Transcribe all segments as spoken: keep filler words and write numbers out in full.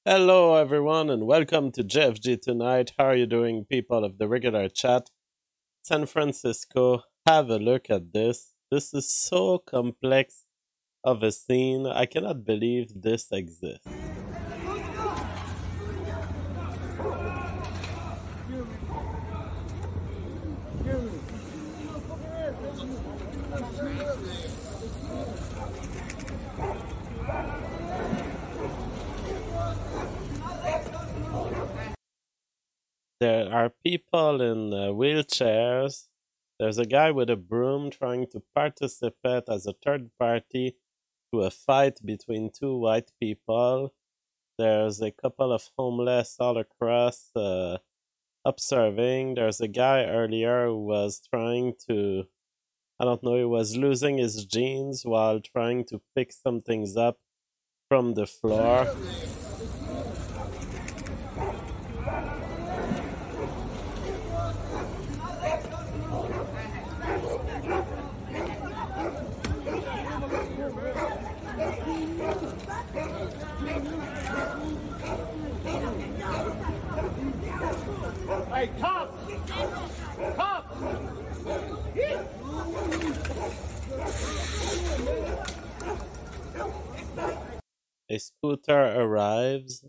Hello, everyone, and welcome to J F G tonight. How are you doing, people of the regular chat? San Francisco, have a look at this. This is so complex of a scene. I cannot believe this exists. There are people in uh, wheelchairs. There's a guy with a broom trying to participate as a third party to a fight between two white people. There's a couple of homeless all across uh, observing. There's a guy earlier who was trying to, I don't know, he was losing his jeans while trying to pick some things up from the floor. Hey, cops! Cops! A scooter arrives.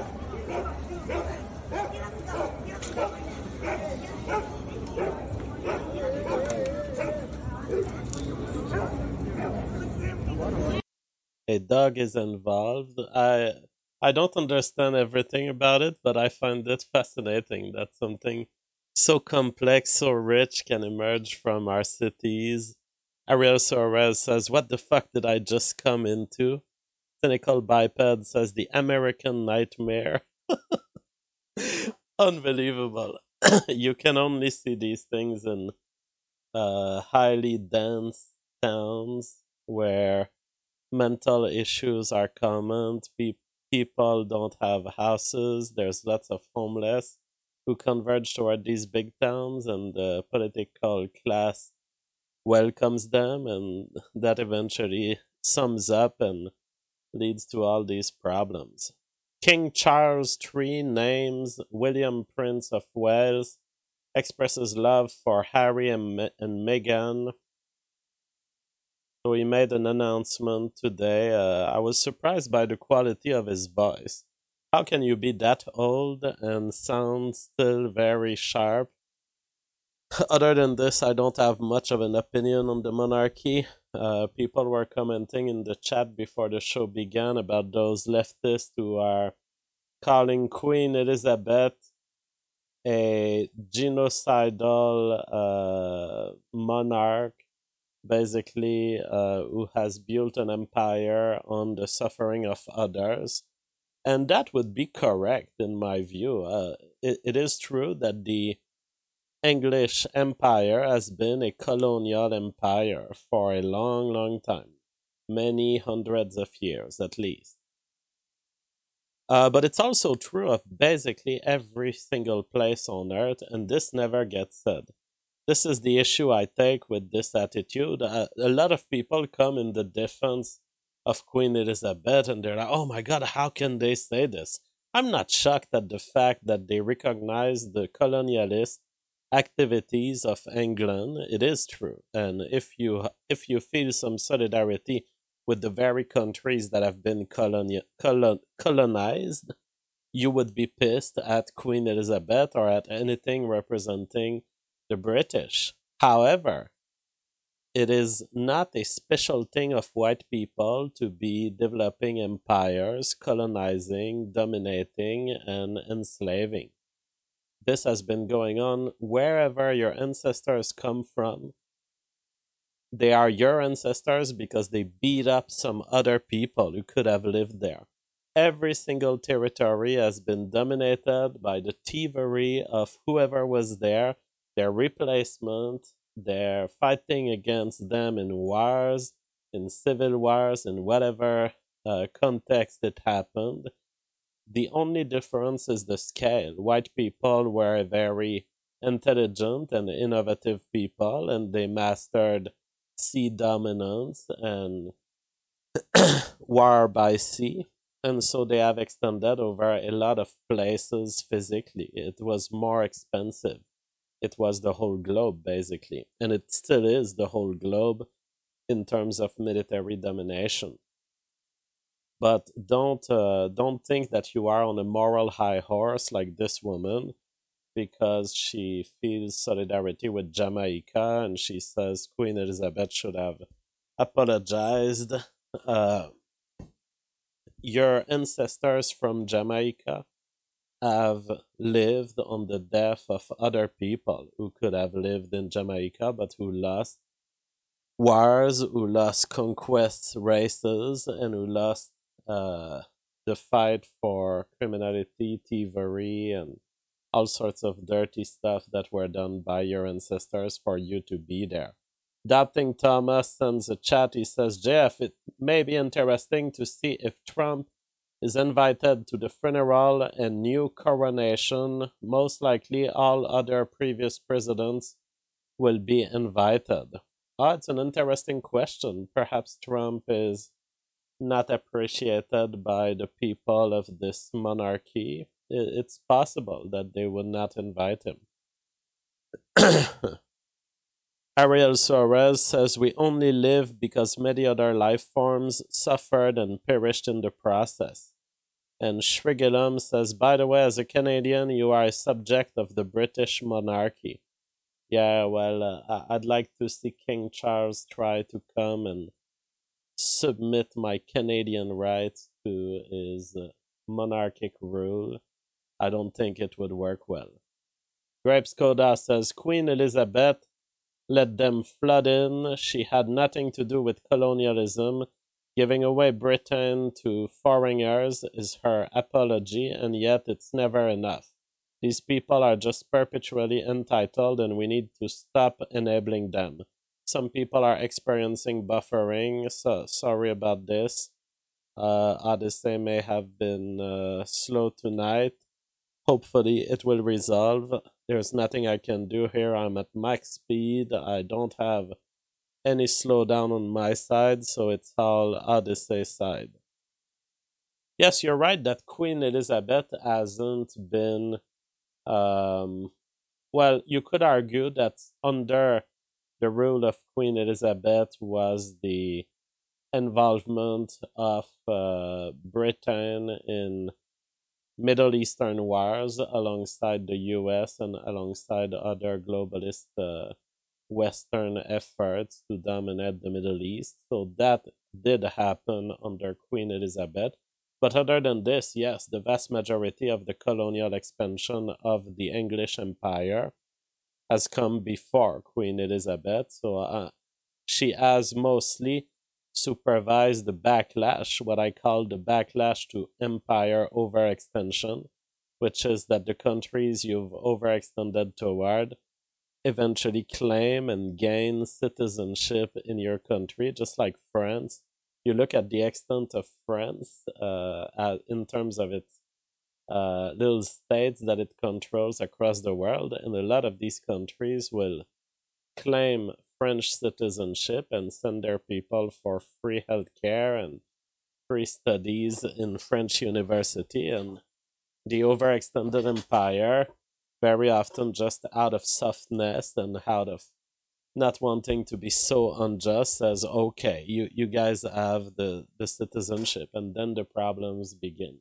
A dog is involved. I I don't understand everything about it, but I find it fascinating that something so complex, so rich can emerge from our cities. Ariel Soares says, "What the fuck did I just come into?" Cynical Biped says, "The American Nightmare." Unbelievable. You can only see these things in uh, highly dense towns where mental issues are common. Pe- people don't have houses. There's lots of homeless who converge toward these big towns, and the political class welcomes them, and that eventually sums up and leads to all these problems. King Charles the Third names William Prince of Wales, expresses love for Harry and, Me- and Meghan. So he made an announcement today. Uh, I was surprised by the quality of his voice. How can you be that old and sound still very sharp? Other than this, I don't have much of an opinion on the monarchy. Uh, people were commenting in the chat before the show began about those leftists who are calling Queen Elizabeth a genocidal uh, monarch, basically, uh, who has built an empire on the suffering of others. And that would be correct in my view. Uh, it, it is true that the English Empire has been a colonial empire for a long, long time, many hundreds of years at least. Uh, but it's also true of basically every single place on earth, and this never gets said. This is the issue I take with this attitude. Uh, a lot of people come in the defense of Queen Elizabeth and they're like, oh my god, how can they say this? I'm not shocked at the fact that they recognize the colonialist activities of England. It is true. And if you if you feel some solidarity with the very countries that have been coloni- colon- colonized, you would be pissed at Queen Elizabeth or at anything representing the British. However, it is not a special thing of white people to be developing empires, colonizing, dominating, and enslaving. This has been going on wherever your ancestors come from. They are your ancestors because they beat up some other people who could have lived there. Every single territory has been dominated by the thievery of whoever was there, their replacement, they're fighting against them in wars, in civil wars, in whatever uh, context it happened. The only difference is the scale. White people were very intelligent and innovative people, and they mastered sea dominance and war by sea. and so they have extended over a lot of places physically. It was more expensive. It was the whole globe, basically. And it still is the whole globe in terms of military domination. But don't uh, don't think that you are on a moral high horse like this woman because she feels solidarity with Jamaica and she says Queen Elizabeth should have apologized. Uh, your ancestors from Jamaica have lived on the death of other people who could have lived in Jamaica but who lost wars, who lost conquest races, and who lost uh, the fight for criminality, thievery, and all sorts of dirty stuff that were done by your ancestors for you to be there. Doubting Thomas sends a chat. He says, Jeff, it may be interesting to see if Trump is invited to the funeral and new coronation. Most likely, all other previous presidents will be invited. Oh, it's an interesting question. Perhaps Trump is not appreciated by the people of this monarchy. It's possible that they would not invite him. Ariel Suarez says we only live because many other life forms suffered and perished in the process. And Shrigilum says, by the way, as a Canadian, you are a subject of the British monarchy. Yeah, well, uh, I'd like to see King Charles try to come and submit my Canadian rights to his uh, monarchic rule. I don't think it would work well. Grapes Koda says, Queen Elizabeth let them flood in. She had nothing to do with colonialism. Giving away Britain to foreigners is her apology, and yet it's never enough. These people are just perpetually entitled, and we need to stop enabling them. Some people are experiencing buffering, so sorry about this. Uh, Odyssey may have been uh, slow tonight. Hopefully it will resolve. There's nothing I can do here. I'm at max speed. I don't have any slowdown on my side, so it's all Odyssey side. Yes, you're right that Queen Elizabeth hasn't been um, well, you could argue that under the rule of Queen Elizabeth was the involvement of uh, Britain in Middle Eastern wars alongside the U S and alongside other globalist uh, Western efforts to dominate the Middle East. So that did happen under Queen Elizabeth. But other than this, yes, the vast majority of the colonial expansion of the English Empire has come before Queen Elizabeth. So uh, she has mostly supervised the backlash, what I call the backlash to empire overextension, which is that the countries you've overextended toward eventually claim and gain citizenship in your country, just like France. You look at the extent of France uh, in terms of its uh, little states that it controls across the world, and a lot of these countries will claim French citizenship and send their people for free healthcare and free studies in French university. And the overextended empire, very often just out of softness and out of not wanting to be so unjust, says, okay, you, you guys have the, the citizenship, and then the problems begin.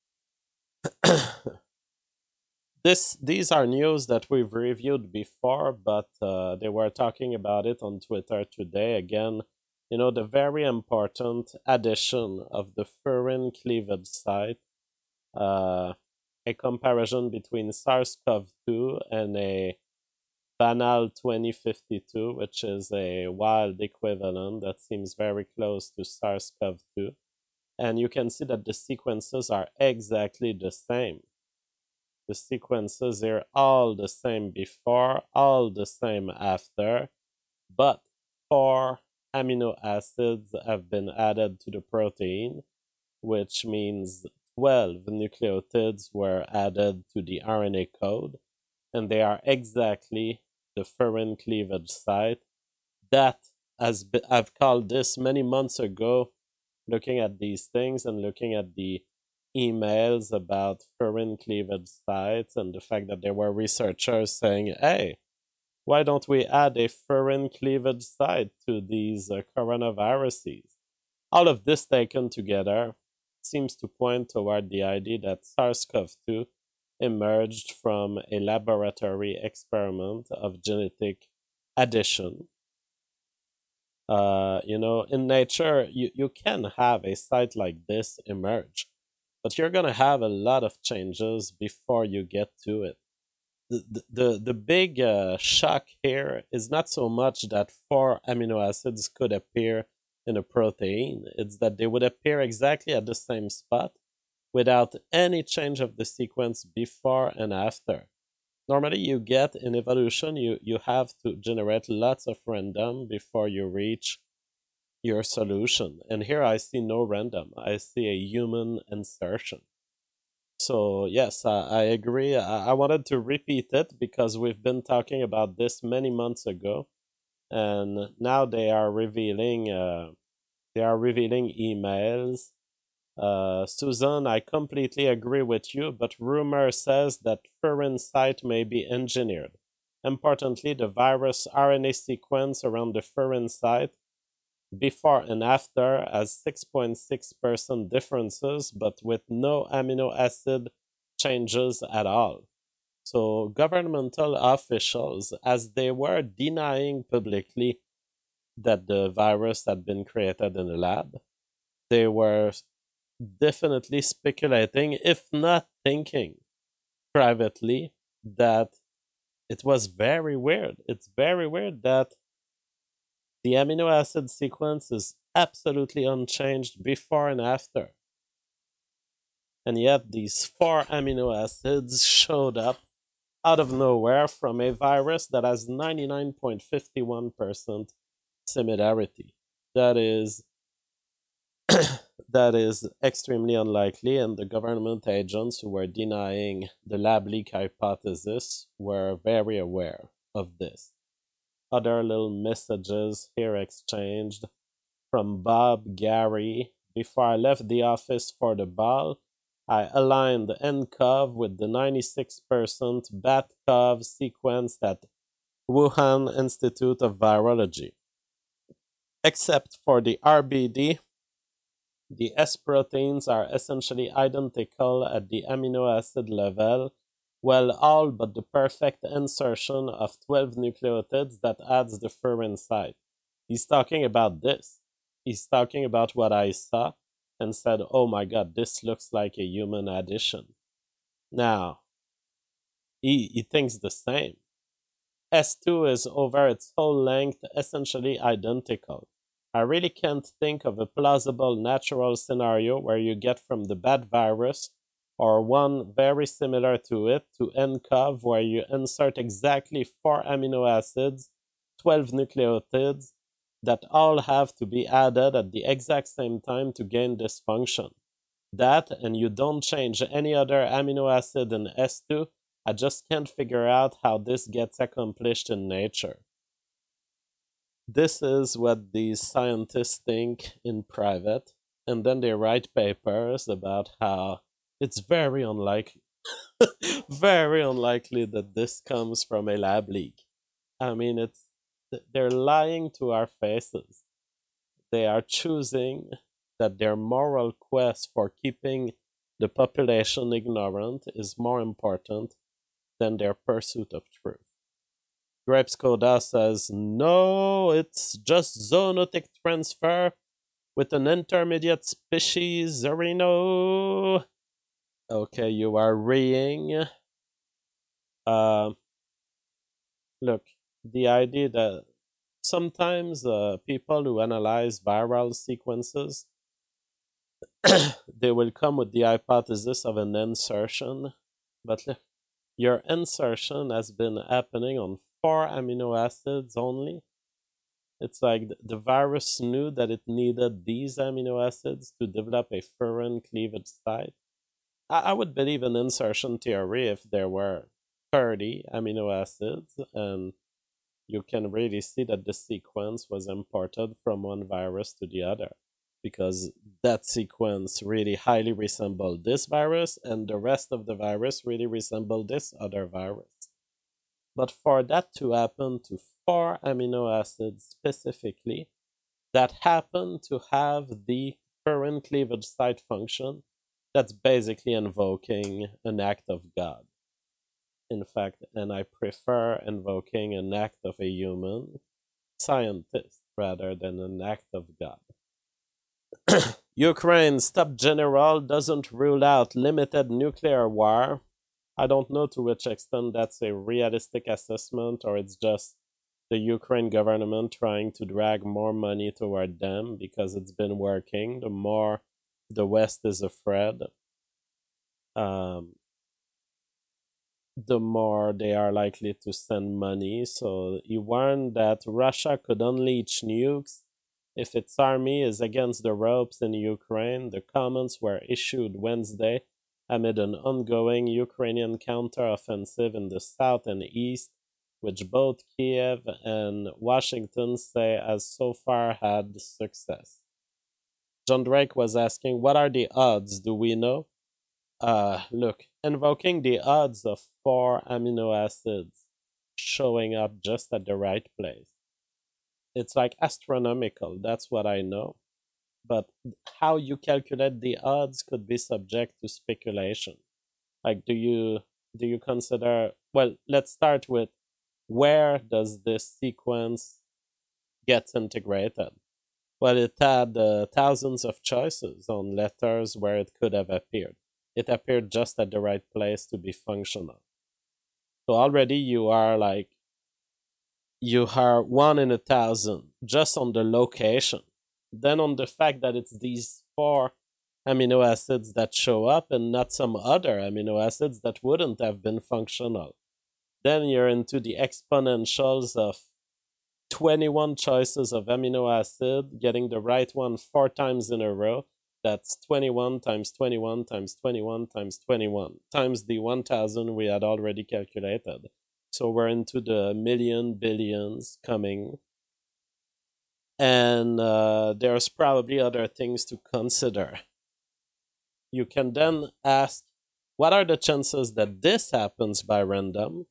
This These are news that we've reviewed before, but uh, they were talking about it on Twitter today. Again, you know, the very important addition of the furin cleavage site, uh, a comparison between SARS-CoV two and a Banal twenty fifty-two, which is a wild equivalent that seems very close to SARS-CoV two. And you can see that the sequences are exactly the same. The sequences are all the same before, all the same after, but four amino acids have been added to the protein, which means twelve nucleotides were added to the R N A code, and they are exactly the furin cleavage site that, as I've called this many months ago, looking at these things and looking at the emails about furin cleavage sites and the fact that there were researchers saying, hey, why don't we add a furin cleavage site to these uh, coronaviruses? All of this taken together seems to point toward the idea that SARS-CoV two emerged from a laboratory experiment of genetic addition. Uh, you know, in nature, you, you can have a site like this emerge, but you're going to have a lot of changes before you get to it. The, the, the big uh, shock here is not so much that four amino acids could appear in a protein, it's that they would appear exactly at the same spot without any change of the sequence before and after. Normally, you get in evolution, you, you have to generate lots of random before you reach your solution. And here I see no random. I see a human insertion. So, yes, I, I agree. I, I wanted to repeat it because we've been talking about this many months ago. And now they are revealing, uh, they are revealing emails. Uh, Susan, I completely agree with you, but rumor says that furin site may be engineered. Importantly, the virus R N A sequence around the furin site before and after has six point six percent differences, but with no amino acid changes at all. So governmental officials, as they were denying publicly that the virus had been created in a lab, they were definitely speculating, if not thinking privately, that it was very weird. It's very weird that the amino acid sequence is absolutely unchanged before and after. And yet these four amino acids showed up out of nowhere from a virus that has ninety-nine point five one percent similarity. That is that is extremely unlikely, and the government agents who were denying the lab leak hypothesis were very aware of this. Other little messages here exchanged from Bob Gary. Before I left the office for the ball, I aligned N C O V with the ninety-six percent bat C O V sequence at Wuhan Institute of Virology. Except for the R B D, the S proteins are essentially identical at the amino acid level, well, all but the perfect insertion of twelve nucleotides that adds the furin site. He's talking about this. He's talking about what I saw and said, oh my god, this looks like a human addition. Now, he, he thinks the same. S two is over its whole length essentially identical. I really can't think of a plausible natural scenario where you get from the bat virus or one very similar to it to N C O V where you insert exactly four amino acids, twelve nucleotides that all have to be added at the exact same time to gain this function. That, and you don't change any other amino acid in S two, I just can't figure out how this gets accomplished in nature. This is what these scientists think in private, and then they write papers about how it's very unlikely, very unlikely that this comes from a lab leak. I mean, it's they're lying to our faces. They are choosing that their moral quest for keeping the population ignorant is more important than their pursuit of truth. Grapes Coda says, no, it's just zoonotic transfer with an intermediate species, Zerino. Okay, you are reeing. Uh, look, the idea that sometimes uh, people who analyze viral sequences, they will come with the hypothesis of an insertion, but look, your insertion has been happening on four amino acids only. It's like the virus knew that it needed these amino acids to develop a furin cleavage site. I would believe an insertion theory if there were thirty amino acids and you can really see that the sequence was imported from one virus to the other. because that sequence really highly resembled this virus, and the rest of the virus really resembled this other virus. But for that to happen to four amino acids specifically that happen to have the furin cleavage site function, that's basically invoking an act of God. In fact, and I prefer invoking an act of a human scientist rather than an act of God. Ukraine's top general doesn't rule out limited nuclear war. I don't know to which extent that's a realistic assessment or it's just the Ukraine government trying to drag more money toward them because it's been working. The more the West is afraid, um, the more they are likely to send money. So he warned that Russia could unleash nukes if its army is against the ropes in Ukraine. The comments were issued Wednesday amid an ongoing Ukrainian counteroffensive in the south and east, which both Kiev and Washington say has so far had success. John Drake was asking, what are the odds? Do we know? Uh, look, invoking the odds of four amino acids showing up just at the right place. It's like astronomical, that's what I know. But how you calculate the odds could be subject to speculation. Like, do you do you consider, well, let's start with where does this sequence get integrated? Well, it had uh, thousands of choices on letters where it could have appeared. It appeared just at the right place to be functional. So already you are like, you are one in a thousand just on the location. Then on the fact that it's these four amino acids that show up and not some other amino acids that wouldn't have been functional. Then you're into the exponentials of twenty-one choices of amino acid, getting the right one four times in a row. That's twenty-one times twenty-one times twenty-one times twenty-one times the one thousand we had already calculated. So we're into the million billions coming. And uh, there's probably other things to consider. You can then ask, what are the chances that this happens by random?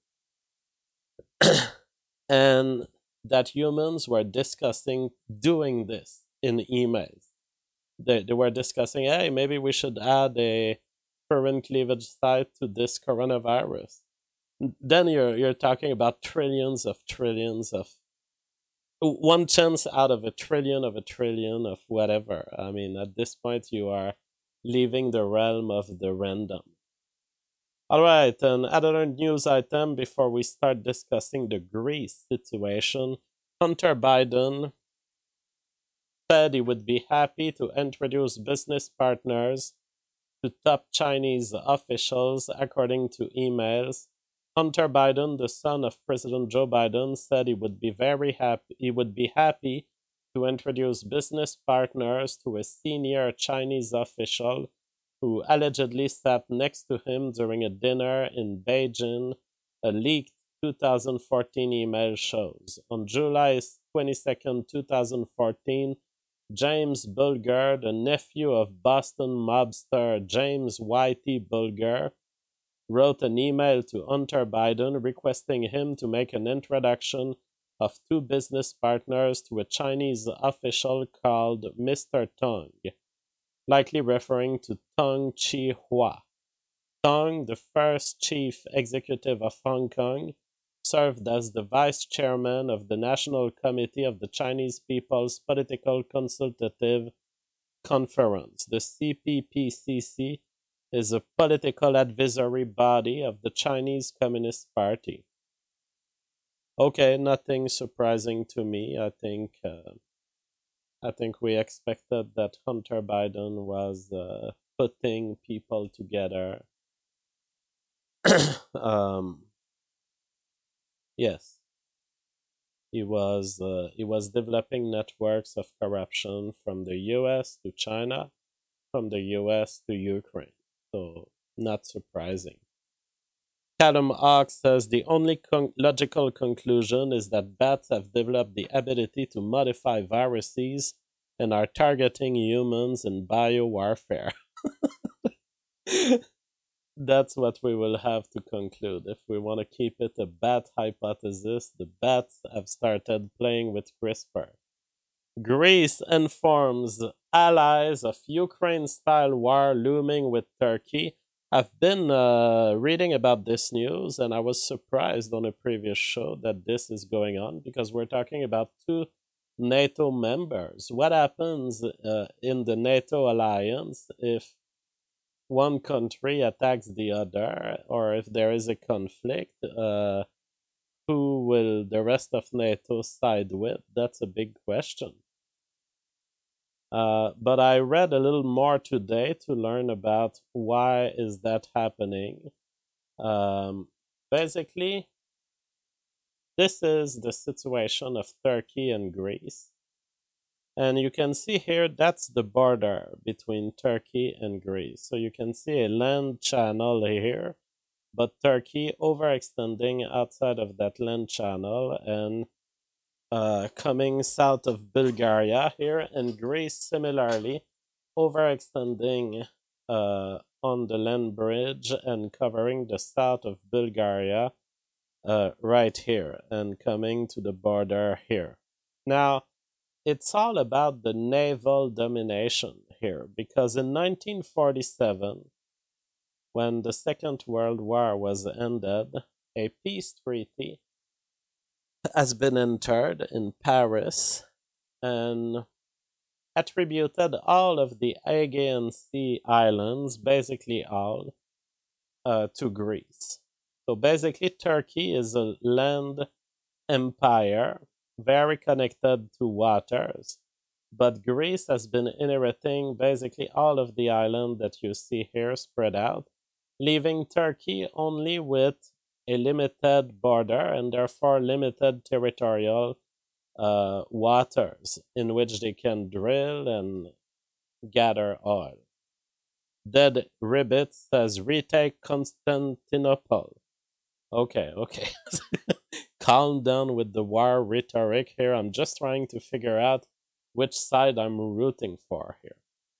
And that humans were discussing doing this in emails. They, they were discussing, hey, maybe we should add a furin cleavage site to this coronavirus. Then you're you're talking about trillions of trillions of one chance out of a trillion of a trillion of whatever. I mean, at this point, you are leaving the realm of the random. All right, and another news item before we start discussing the Greece situation. Hunter Biden said he would be happy to introduce business partners to top Chinese officials, according to emails. Hunter Biden, the son of President Joe Biden, said he would be very happy. He would be happy to introduce business partners to a senior Chinese official who allegedly sat next to him during a dinner in Beijing, a leaked two thousand fourteen email shows. On July twenty-second, twenty fourteen, James Bulger, the nephew of Boston mobster James Y T Bulger, wrote an email to Hunter Biden requesting him to make an introduction of two business partners to a Chinese official called Mister Tong, likely referring to Tong Chi-hua. Tong, the first chief executive of Hong Kong, served as the vice chairman of the National Committee of the Chinese People's Political Consultative Conference. The C P P C C is a political advisory body of the Chinese Communist Party. Okay, nothing surprising to me. I think uh, I think we expected that Hunter Biden was uh, putting people together. um, yes, he was uh, he was developing networks of corruption from the U S to China, from the U S to Ukraine. So not surprising. Callum Hawks says the only con- logical conclusion is that bats have developed the ability to modify viruses and are targeting humans in biowarfare. That's what we will have to conclude. If we want to keep it a bat hypothesis, the bats have started playing with CRISPR. Greece informs allies of Ukraine-style war looming with Turkey. I've been uh, reading about this news, and I was surprised on a previous show that this is going on because we're talking about two NATO members. What happens uh, in the NATO alliance if one country attacks the other, or if there is a conflict? Uh, who will the rest of NATO side with? That's a big question. Uh, but I read a little more today to learn about why is that happening. Um, basically, this is the situation of Turkey and Greece. And you can see here, that's the border between Turkey and Greece. So you can see a land channel here, but Turkey overextending outside of that land channel and uh, coming south of Bulgaria here, and Greece similarly overextending uh, on the land bridge and covering the south of Bulgaria uh, right here and coming to the border here. Now, it's all about the naval domination here, because in nineteen forty-seven, when the Second World War was ended, a peace treaty has been entered in Paris and attributed all of the Aegean Sea islands, basically all, uh, to Greece. So basically, Turkey is a land empire, very connected to waters, but Greece has been inheriting basically all of the island that you see here spread out, leaving Turkey only with a limited border and therefore limited territorial uh, waters in which they can drill and gather oil. Dead Ribbit says, retake Constantinople. Okay, okay. Calm down with the war rhetoric here. I'm just trying to figure out which side I'm rooting for here.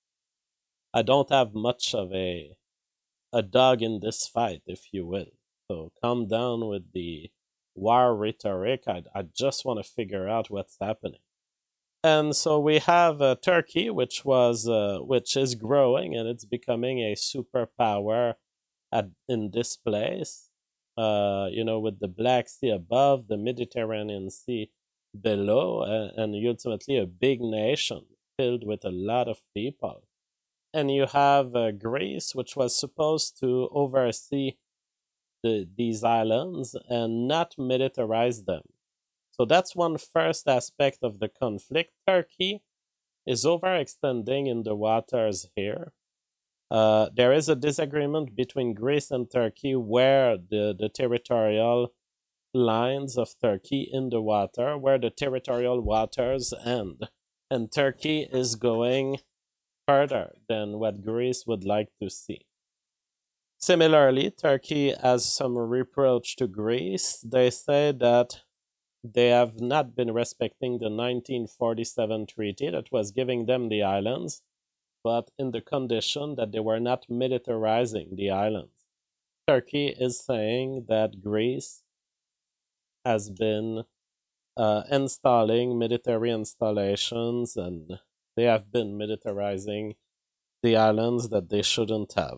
I don't have much of a a dog in this fight, if you will. So calm down with the war rhetoric. I, I just want to figure out what's happening. And so we have uh, Turkey, which was uh, which is growing and it's becoming a superpower at in this place. Uh, you know, with the Black Sea above, the Mediterranean Sea below, uh, and ultimately a big nation filled with a lot of people. And you have uh, Greece, which was supposed to oversee the, these islands and not militarize them. So that's one first aspect of the conflict. Turkey is overextending in the waters here. Uh, there is a disagreement between Greece and Turkey where the, the territorial lines of Turkey in the water, where the territorial waters end. And Turkey is going further than what Greece would like to see. Similarly, Turkey has some reproach to Greece. They say that they have not been respecting the nineteen forty-seven treaty that was giving them the islands, but in the condition that they were not militarizing the islands. Turkey is saying that Greece has been uh, installing military installations and they have been militarizing the islands that they shouldn't have.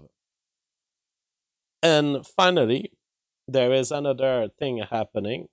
And finally, there is another thing happening.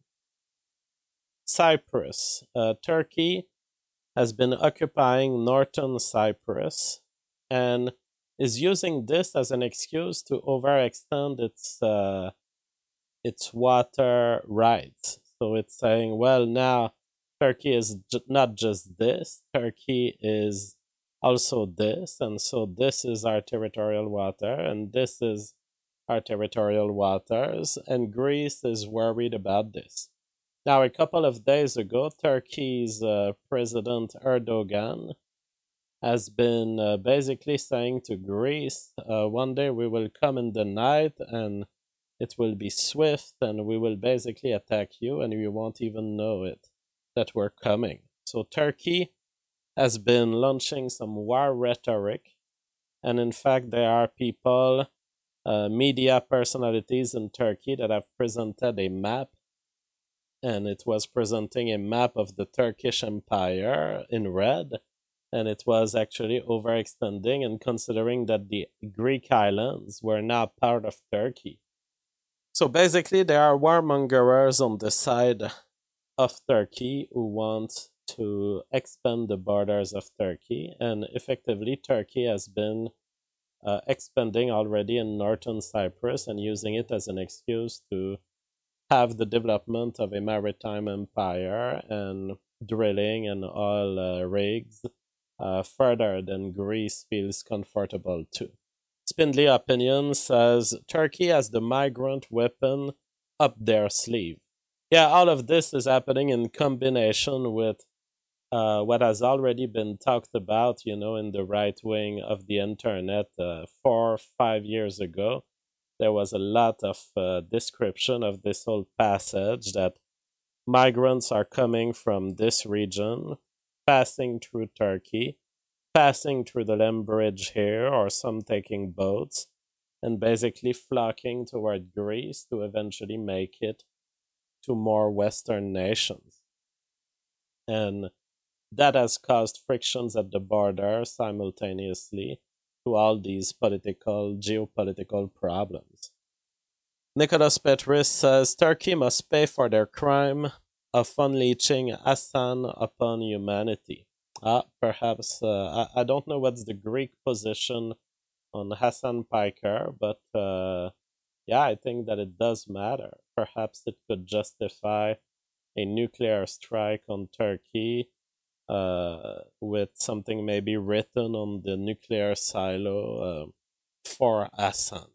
Cyprus. Uh, Turkey has been occupying northern Cyprus and is using this as an excuse to overextend its uh, its water rights. So it's saying, well, now Turkey is j- not just this, Turkey is also this, and so this is our territorial water, and this is our territorial waters, and Greece is worried about this. Now, a couple of days ago, Turkey's uh, President Erdogan has been uh, basically saying to Greece, uh, one day we will come in the night and it will be swift and we will basically attack you and you won't even know it, that we're coming. So Turkey has been launching some war rhetoric. And in fact, there are people, uh, media personalities in Turkey that have presented a map, and it was presenting a map of the Turkish Empire in red, and it was actually overextending and considering that the Greek islands were now part of Turkey. So basically, there are warmongers on the side of Turkey who want to expand the borders of Turkey, and effectively, Turkey has been uh, expanding already in northern Cyprus and using it as an excuse to have the development of a maritime empire and drilling and oil uh, rigs uh, further than Greece feels comfortable to. Spindly Opinion says Turkey has the migrant weapon up their sleeve. Yeah, all of this is happening in combination with uh, what has already been talked about, you know, in the right wing of the internet uh, four or five years ago. There was a lot of uh, description of this whole passage that migrants are coming from this region, passing through Turkey, passing through the Lem Bridge here, or some taking boats, and basically flocking toward Greece to eventually make it to more Western nations. And that has caused frictions at the border simultaneously to all these political, geopolitical problems. Nicholas Petris says Turkey must pay for their crime of unleashing Hassan upon humanity. Ah, perhaps, uh, I, I don't know what's the Greek position on Hassan Piker, but uh, yeah, I think that it does matter. Perhaps it could justify a nuclear strike on Turkey uh, with something maybe written on the nuclear silo uh, for Hassan.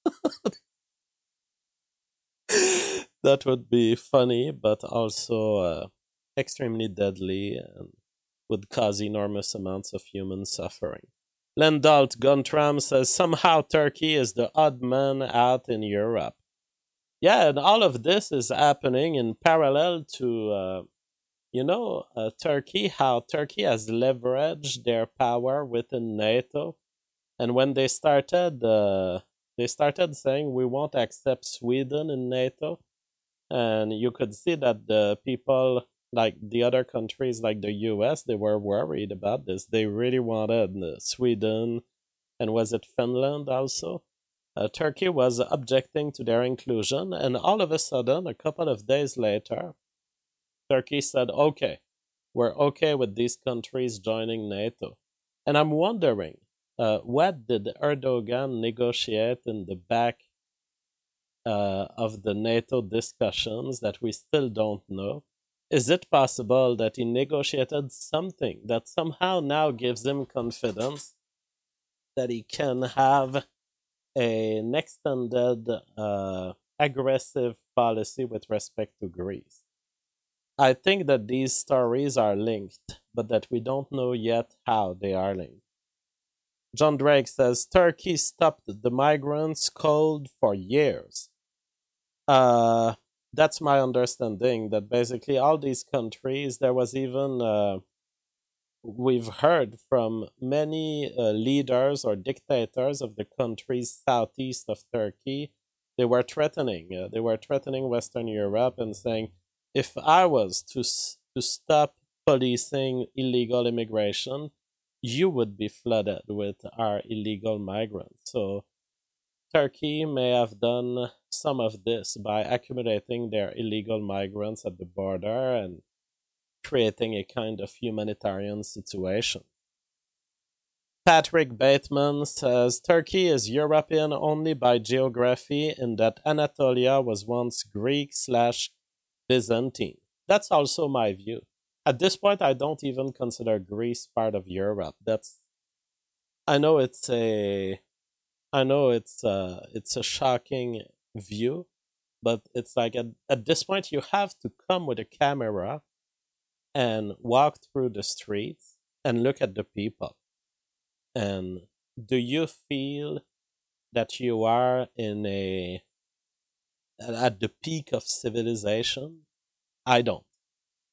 That would be funny, but also uh, extremely deadly and would cause enormous amounts of human suffering. Lendalt Guntram says somehow Turkey is the odd man out in Europe. Yeah, and all of this is happening in parallel to, uh, you know, uh, Turkey, how Turkey has leveraged their power within NATO. And when they started, uh, they started saying we won't accept Sweden in NATO. And you could see that the people, like the other countries, like the U S, they were worried about this. They really wanted uh, Sweden, and was it Finland also? Uh, Turkey was objecting to their inclusion, and all of a sudden, a couple of days later, Turkey said, okay, we're okay with these countries joining NATO. And I'm wondering, uh, what did Erdogan negotiate in the back uh, of the NATO discussions that we still don't know? Is it possible that he negotiated something that somehow now gives him confidence that he can have an extended uh, aggressive policy with respect to Greece? I think that these stories are linked, but that we don't know yet how they are linked. John Drake says Turkey stopped the migrants cold for years. Uh, that's my understanding, that basically all these countries, there was even, uh, we've heard from many uh, leaders or dictators of the countries southeast of Turkey, they were threatening, uh, they were threatening Western Europe and saying, if I was to, to stop policing illegal immigration, you would be flooded with our illegal migrants. So Turkey may have done some of this by accumulating their illegal migrants at the border and creating a kind of humanitarian situation. Patrick Bateman says Turkey is European only by geography, in that Anatolia was once Greek slash Byzantine. That's also my view. At this point, I don't even consider Greece part of Europe. That's, I know it's a, I know it's a, it's a shocking view, but it's like at, at this point you have to come with a camera and walk through the streets and look at the people. And do you feel that you are in a, at the peak of civilization? I don't.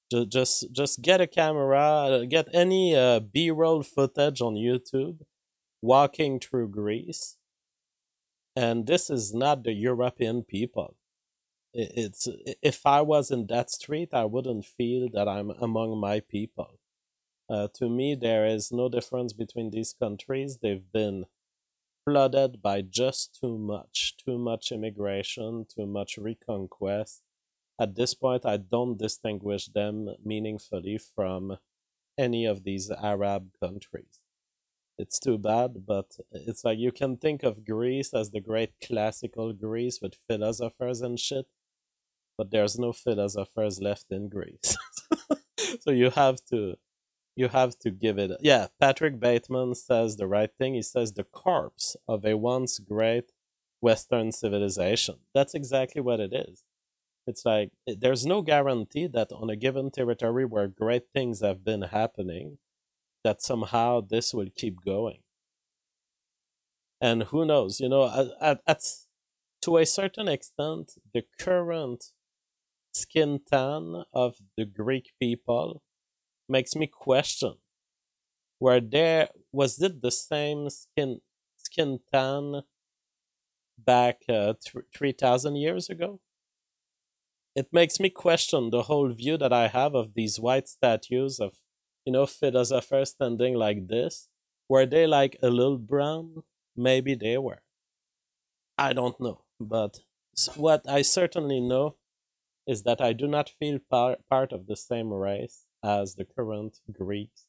Ju- Just just get a camera, get any uh, B-roll footage on YouTube walking through Greece, and this is not the European people. I- It's if I was in that street, I wouldn't feel that I'm among my people. Uh, to me, there is no difference between these countries. They've been flooded by just too much, too much immigration, too much reconquest. At this point, I don't distinguish them meaningfully from any of these Arab countries. It's too bad, but it's like you can think of Greece as the great classical Greece with philosophers and shit, but there's no philosophers left in Greece. So you have to you have to give it. Yeah, Patrick Bateman says the right thing. He says the corpse of a once great Western civilization. That's exactly what it is. It's like there's no guarantee that on a given territory where great things have been happening, that somehow this will keep going. And who knows? You know, at, at, at to a certain extent, the current skin tan of the Greek people makes me question: were there was it the same skin skin tan back uh, th- three thousand years ago? It makes me question the whole view that I have of these white statues of, you know, philosophers standing like this. Were they like a little brown? Maybe they were. I don't know. But what I certainly know is that I do not feel par- part of the same race as the current Greeks.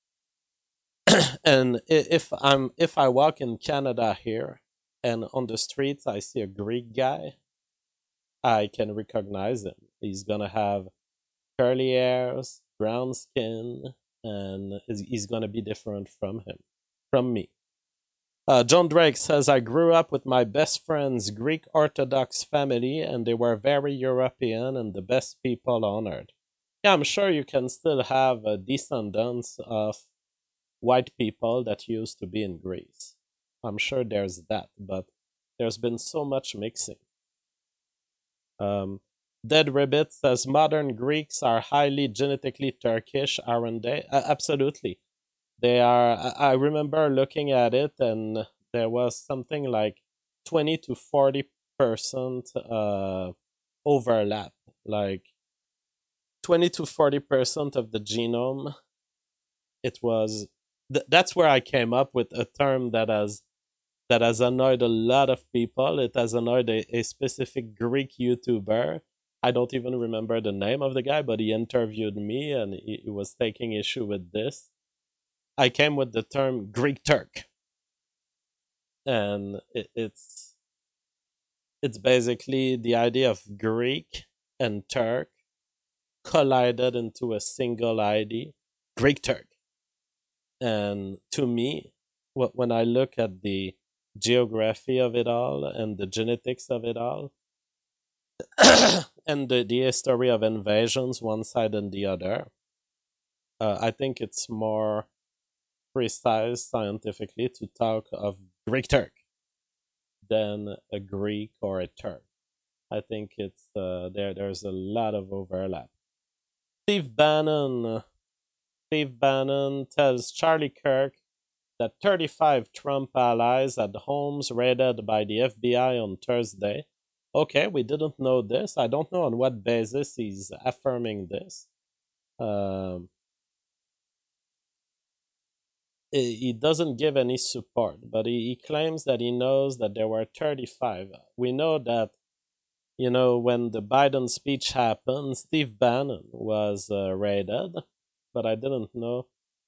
And if I'm if I walk in Canada here and on the streets I see a Greek guy, I can recognize him. He's gonna have curly hairs, brown skin, and he's gonna be different from him, from me. Uh, John Drake says, I grew up with my best friend's Greek Orthodox family, and they were very European and the best people on earth. Yeah, I'm sure you can still have uh, descendants of white people that used to be in Greece. I'm sure there's that, but there's been so much mixing. Um, Dead Ribbit says modern Greeks are highly genetically Turkish, aren't they? Uh, absolutely. They are. I remember looking at it, and there was something like twenty to forty percent uh, overlap. Like twenty to forty percent of the genome. It was. Th- that's where I came up with a term that has that has annoyed a lot of people. It has annoyed a, a specific Greek YouTuber. I don't even remember the name of the guy, but he interviewed me and he, he was taking issue with this. I came with the term Greek Turk, and it, it's it's basically the idea of Greek and Turk collided into a single I D, Greek Turk. And to me, when I look at the geography of it all and the genetics of it all, and the, the history of invasions, one side and the other, uh, I think it's more precise scientifically to talk of Greek Turk than a Greek or a Turk. I think it's uh, there. There's a lot of overlap. Steve Bannon, Steve Bannon tells Charlie Kirk that thirty-five Trump allies had homes raided by the F B I on Thursday. Okay, we didn't know this. I don't know on what basis he's affirming this. Um, he doesn't give any support, but he, he claims that he knows that there were thirty-five. We know that, you know, when the Biden speech happened, Steve Bannon was uh, raided, but I didn't know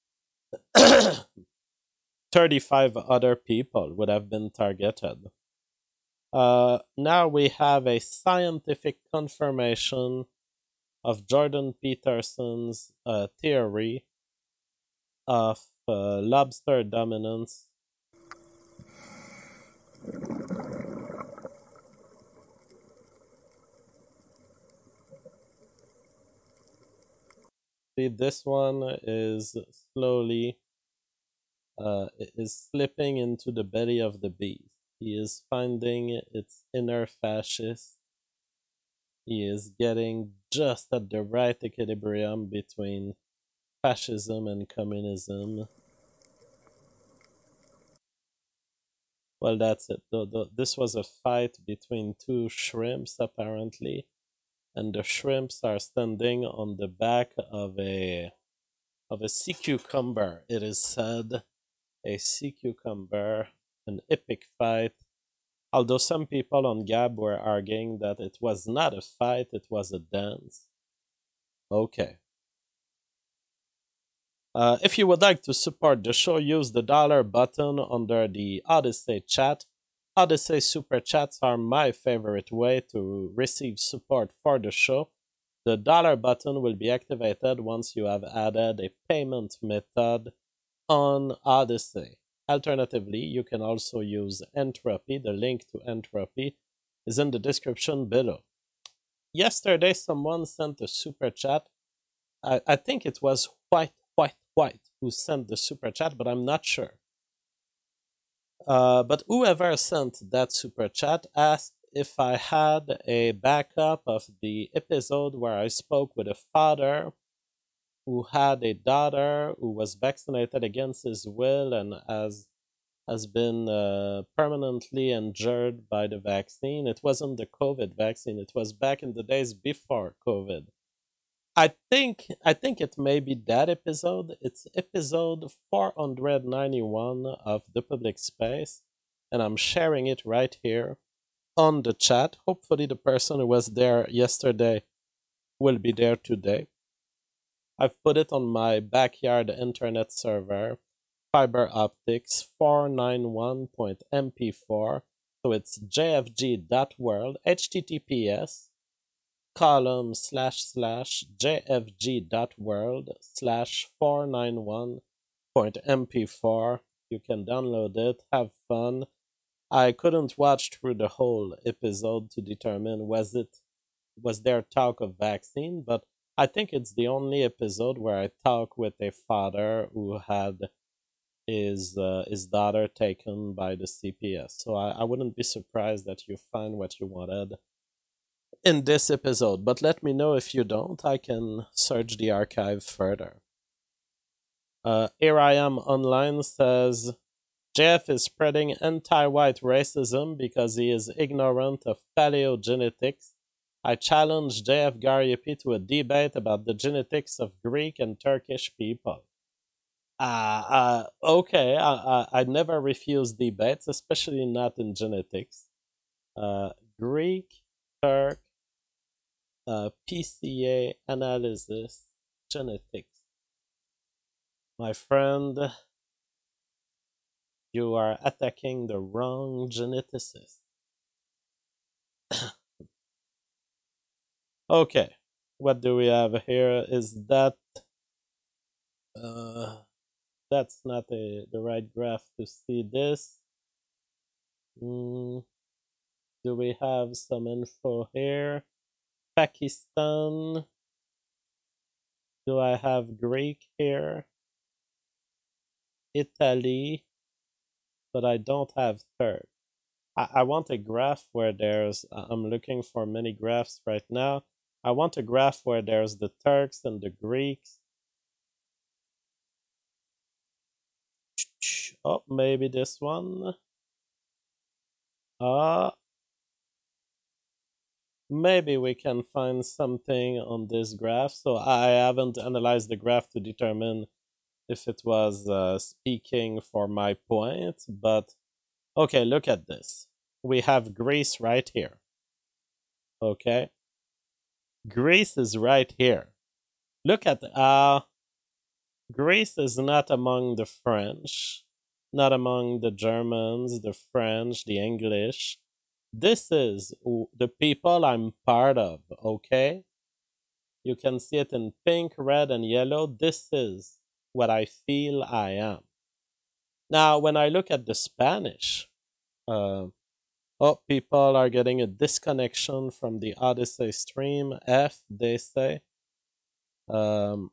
thirty-five other people would have been targeted. Uh, now we have a scientific confirmation of Jordan Peterson's uh, theory of uh, lobster dominance. See, this one is slowly uh, is slipping into the belly of the beast. He is finding its inner fascist. He is getting just at the right equilibrium between fascism and communism. Well, that's it. The, the, this was a fight between two shrimps, apparently, and the shrimps are standing on the back of a of a sea cucumber. It is said a sea cucumber, an epic fight. Although some people on Gab were arguing that it was not a fight, it was a dance. Okay. Uh, if you would like to support the show, use the dollar button under the Odyssey chat. Odyssey super chats are my favorite way to receive support for the show. The dollar button will be activated once you have added a payment method on Odyssey. Alternatively, you can also use Entropy. The link to Entropy is in the description below. Yesterday, someone sent a super chat. I, I think it was White, White, White who sent the super chat, but I'm not sure. Uh, but whoever sent that super chat asked if I had a backup of the episode where I spoke with a father who had a daughter who was vaccinated against his will and has has been uh, permanently injured by the vaccine. It wasn't the COVID vaccine. It was back in the days before COVID. I think I think it may be that episode. It's episode four hundred ninety-one of The Public Space, and I'm sharing it right here on the chat. Hopefully the person who was there yesterday will be there today. I've put it on my backyard internet server, fiber optics four ninety-one dot m p four. So it's j f g dot world, https column slash slash jfg.world slash 491.mp4. You can download it, have fun. I couldn't watch through the whole episode to determine was it was there talk of vaccine, but I think it's the only episode where I talk with a father who had his uh, his daughter taken by the C P S. So I, I wouldn't be surprised that you find what you wanted in this episode, but let me know if you don't. I can search the archive further. Uh, Here I Am Online says Jeff is spreading anti-white racism because he is ignorant of paleogenetics. I challenge J F Gariepi to a debate about the genetics of Greek and Turkish people. Uh, uh, okay, I, I, I never refuse debates, especially not in genetics. Uh, Greek, Turk, uh, P C A analysis, genetics. My friend, you are attacking the wrong geneticist. Okay, what do we have here? Is that uh, that's not a, the right graph to see this. Mm, do we have some info here? Pakistan. Do I have Greek here? Italy. But I don't have Turk. I, I want a graph where there's, I'm looking for many graphs right now. I want a graph where there's the Turks and the Greeks. Oh, maybe this one. Uh, maybe we can find something on this graph. So I haven't analyzed the graph to determine if it was uh, speaking for my point, but okay, look at this. We have Greece right here. Okay. Greece is right here. Look at, uh, Greece is not among the French, not among the Germans, the French, the English. This is the people I'm part of, okay? You can see it in pink, red, and yellow. This is what I feel I am. Now, when I look at the Spanish, uh, oh, people are getting a disconnection from the Odyssey stream. F, they say. Um,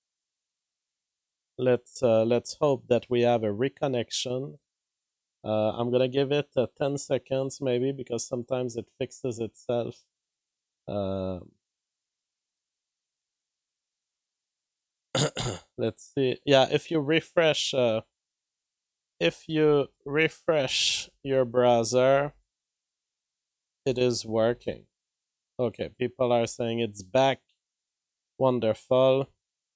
let's uh, let's hope that we have a reconnection. Uh, I'm gonna give it uh, ten seconds maybe because sometimes it fixes itself. Uh, Let's see. Yeah, if you refresh, uh, if you refresh your browser, it is working. Okay, people are saying it's back. Wonderful.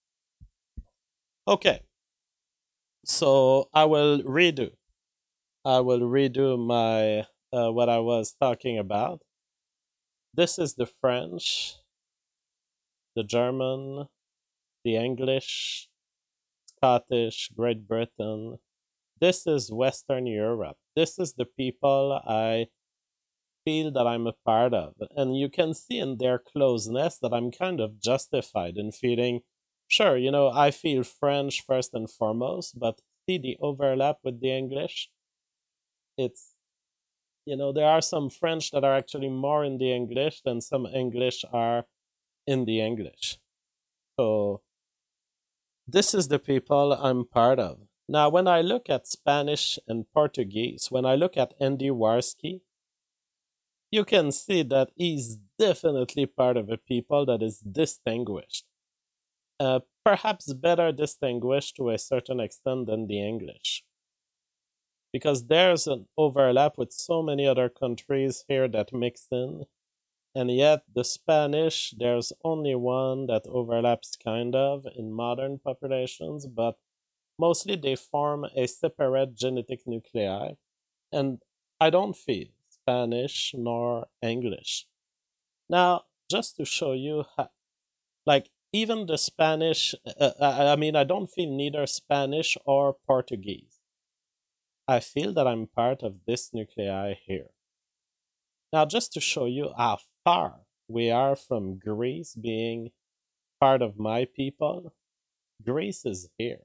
Okay, so I will redo. I will redo my uh, what I was talking about. This is the French, the German, the English, Scottish, Great Britain. This is Western Europe. This is the people I feel that I'm a part of. And you can see in their closeness that I'm kind of justified in feeling, sure, you know, I feel French first and foremost, but see the overlap with the English? It's, you know, there are some French that are actually more in the English than some English are in the English. So this is the people I'm part of. Now, when I look at Spanish and Portuguese, when I look at Andy Warski, you can see that he's definitely part of a people that is distinguished. Uh, perhaps better distinguished to a certain extent than the English. Because there's an overlap with so many other countries here that mix in, and yet the Spanish, there's only one that overlaps kind of in modern populations, but mostly they form a separate genetic nuclei, and I don't feel Spanish nor English. Now, just to show you how, like, even the Spanish, uh, I mean, I don't feel neither Spanish or Portuguese. I feel that I'm part of this nuclei here. Now, just to show you how far we are from Greece being part of my people, Greece is here.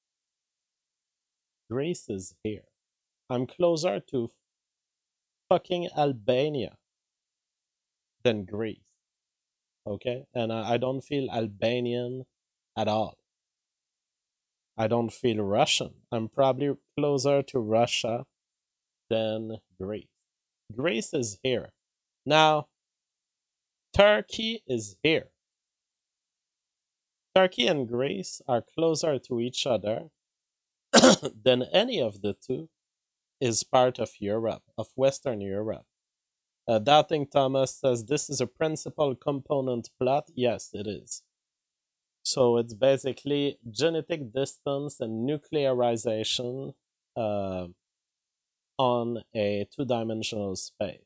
Greece is here. I'm closer to fucking Albania than Greece. Okay? And I, I don't feel Albanian at all. I don't feel Russian. I'm probably closer to Russia than Greece. Greece is here. Now, Turkey is here. Turkey and Greece are closer to each other than any of the two is part of Europe, of Western Europe. Uh, Doubting Thomas says this is a principal component plot. Yes, it is. So it's basically genetic distance and nuclearization uh, on a two dimensional space.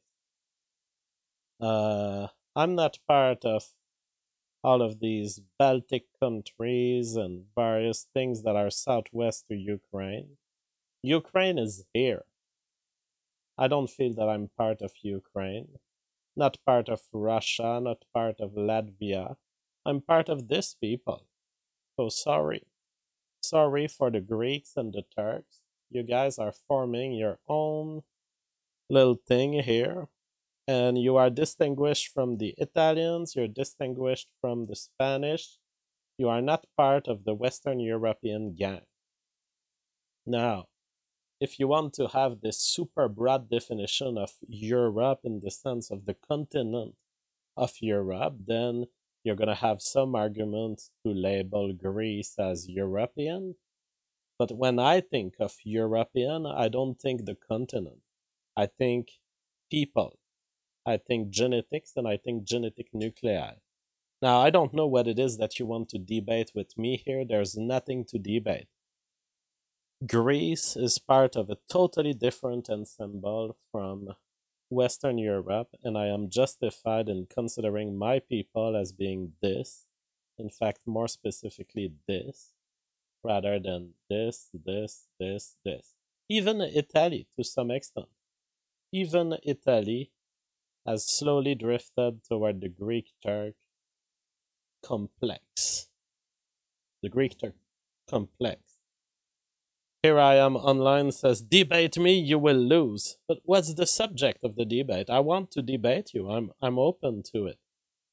Uh, I'm not part of all of these Baltic countries and various things that are southwest to Ukraine. Ukraine is here. I don't feel that I'm part of Ukraine, not part of Russia, not part of Latvia. I'm part of this people. So sorry. Sorry for the Greeks and the Turks. You guys are forming your own little thing here. And you are distinguished from the Italians, you're distinguished from the Spanish. You are not part of the Western European gang. Now, if you want to have this super broad definition of Europe in the sense of the continent of Europe, then you're going to have some argument to label Greece as European. But when I think of European, I don't think the continent. I think people. I think genetics, and I think genetic nuclei. Now, I don't know what it is that you want to debate with me here. There's nothing to debate. Greece is part of a totally different ensemble from Western Europe, and I am justified in considering my people as being this, in fact, more specifically this, rather than this, this, this, this. Even Italy, to some extent. Even Italy has slowly drifted toward the Greek Turk complex. The Greek Turk complex. Here I am online says, debate me, you will lose. But what's the subject of the debate? I want to debate you. I'm I'm open to it.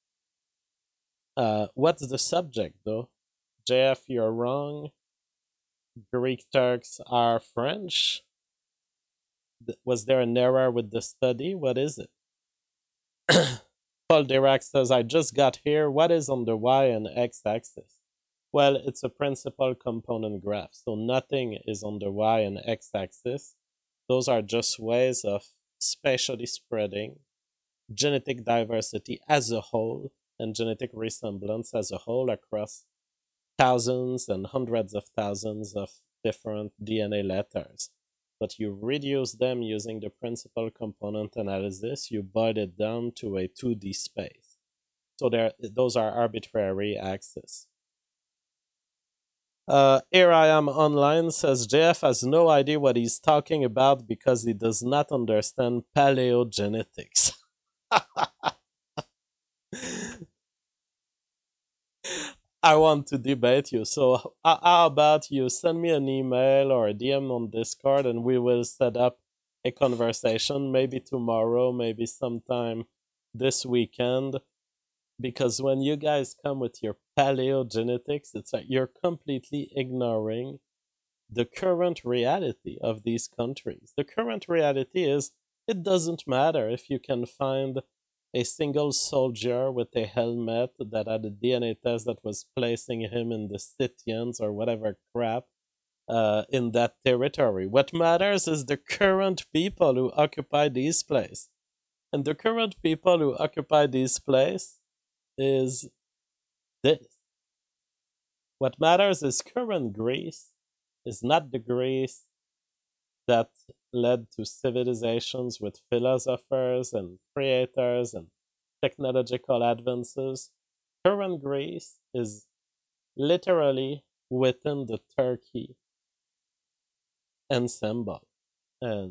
Uh, what's the subject though? J F, you're wrong. Greek Turks are French. Was there an error with the study? What is it? Paul Dirac says, I just got here. What is on the Y and X axis? Well, it's a principal component graph, so nothing is on the y and x axis. Those are just ways of spatially spreading genetic diversity as a whole and genetic resemblance as a whole across thousands and hundreds of thousands of different D N A letters. But you reduce them using the principal component analysis, you boil it down to a two D space. So there, those are arbitrary axes. Uh, Here I am online says J F has no idea what he's talking about because he does not understand paleogenetics. I want to debate you. So, uh, how about you send me an email or a D M on Discord and we will set up a conversation maybe tomorrow, maybe sometime this weekend. Because when you guys come with your paleogenetics, it's like you're completely ignoring the current reality of these countries. The current reality is it doesn't matter if you can find a single soldier with a helmet that had a D N A test that was placing him in the Scythians or whatever crap uh, in that territory. What matters is the current people who occupy these places. And the current people who occupy these places is this. What matters is current Greece is not the Greece that led to civilizations with philosophers and creators and technological advances. Current Greece is literally within the Turkey ensemble, and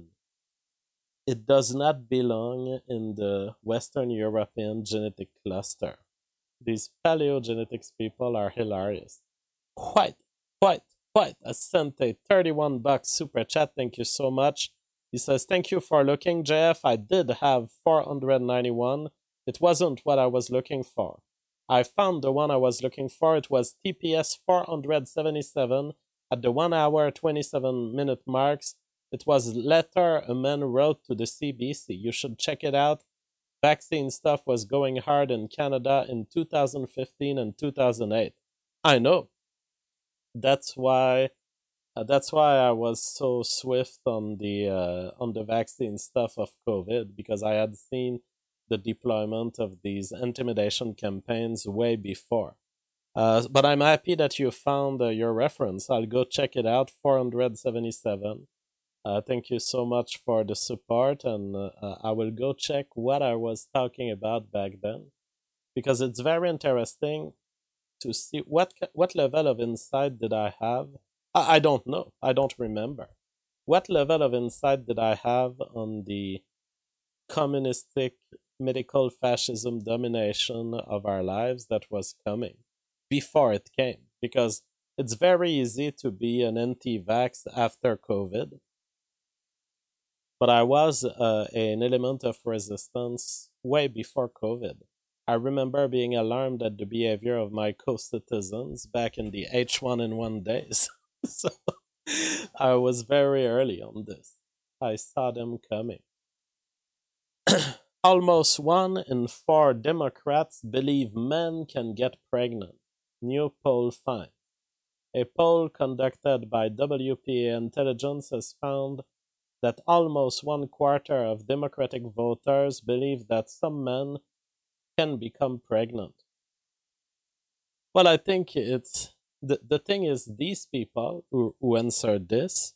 it does not belong in the Western European genetic cluster. These paleogenetics people are hilarious. Quite, quite, quite. I sent a thirty-one bucks super chat. Thank you so much. He says, thank you for looking, J F. I did have four hundred ninety-one. It wasn't what I was looking for. I found the one I was looking for. It was T P S four hundred seventy-seven at the one hour twenty-seven minute marks. It was letter a man wrote to the C B C. You should check it out. Vaccine stuff was going hard in Canada in two thousand fifteen and two thousand eight. I know. That's why uh, that's why I was so swift on the uh, on the vaccine stuff of COVID, because I had seen the deployment of these intimidation campaigns way before. Uh, but I'm happy that you found uh, your reference. I'll go check it out. four hundred seventy-seven. Uh, thank you so much for the support, and uh, uh, I will go check what I was talking about back then, because it's very interesting to see what what level of insight did I have. I, I don't know. I don't remember. What level of insight did I have on the communistic medical fascism domination of our lives that was coming before it came? Because it's very easy to be an anti-vax after COVID. But I was uh, an element of resistance way before COVID. I remember being alarmed at the behavior of my co-citizens back in the H one N one days. So I was very early on this. I saw them coming. Almost one in four Democrats believe men can get pregnant. New poll finds. A poll conducted by W P A Intelligence has found that almost one quarter of Democratic voters believe that some men can become pregnant. Well, I think it's the, the thing is, these people who, who answered this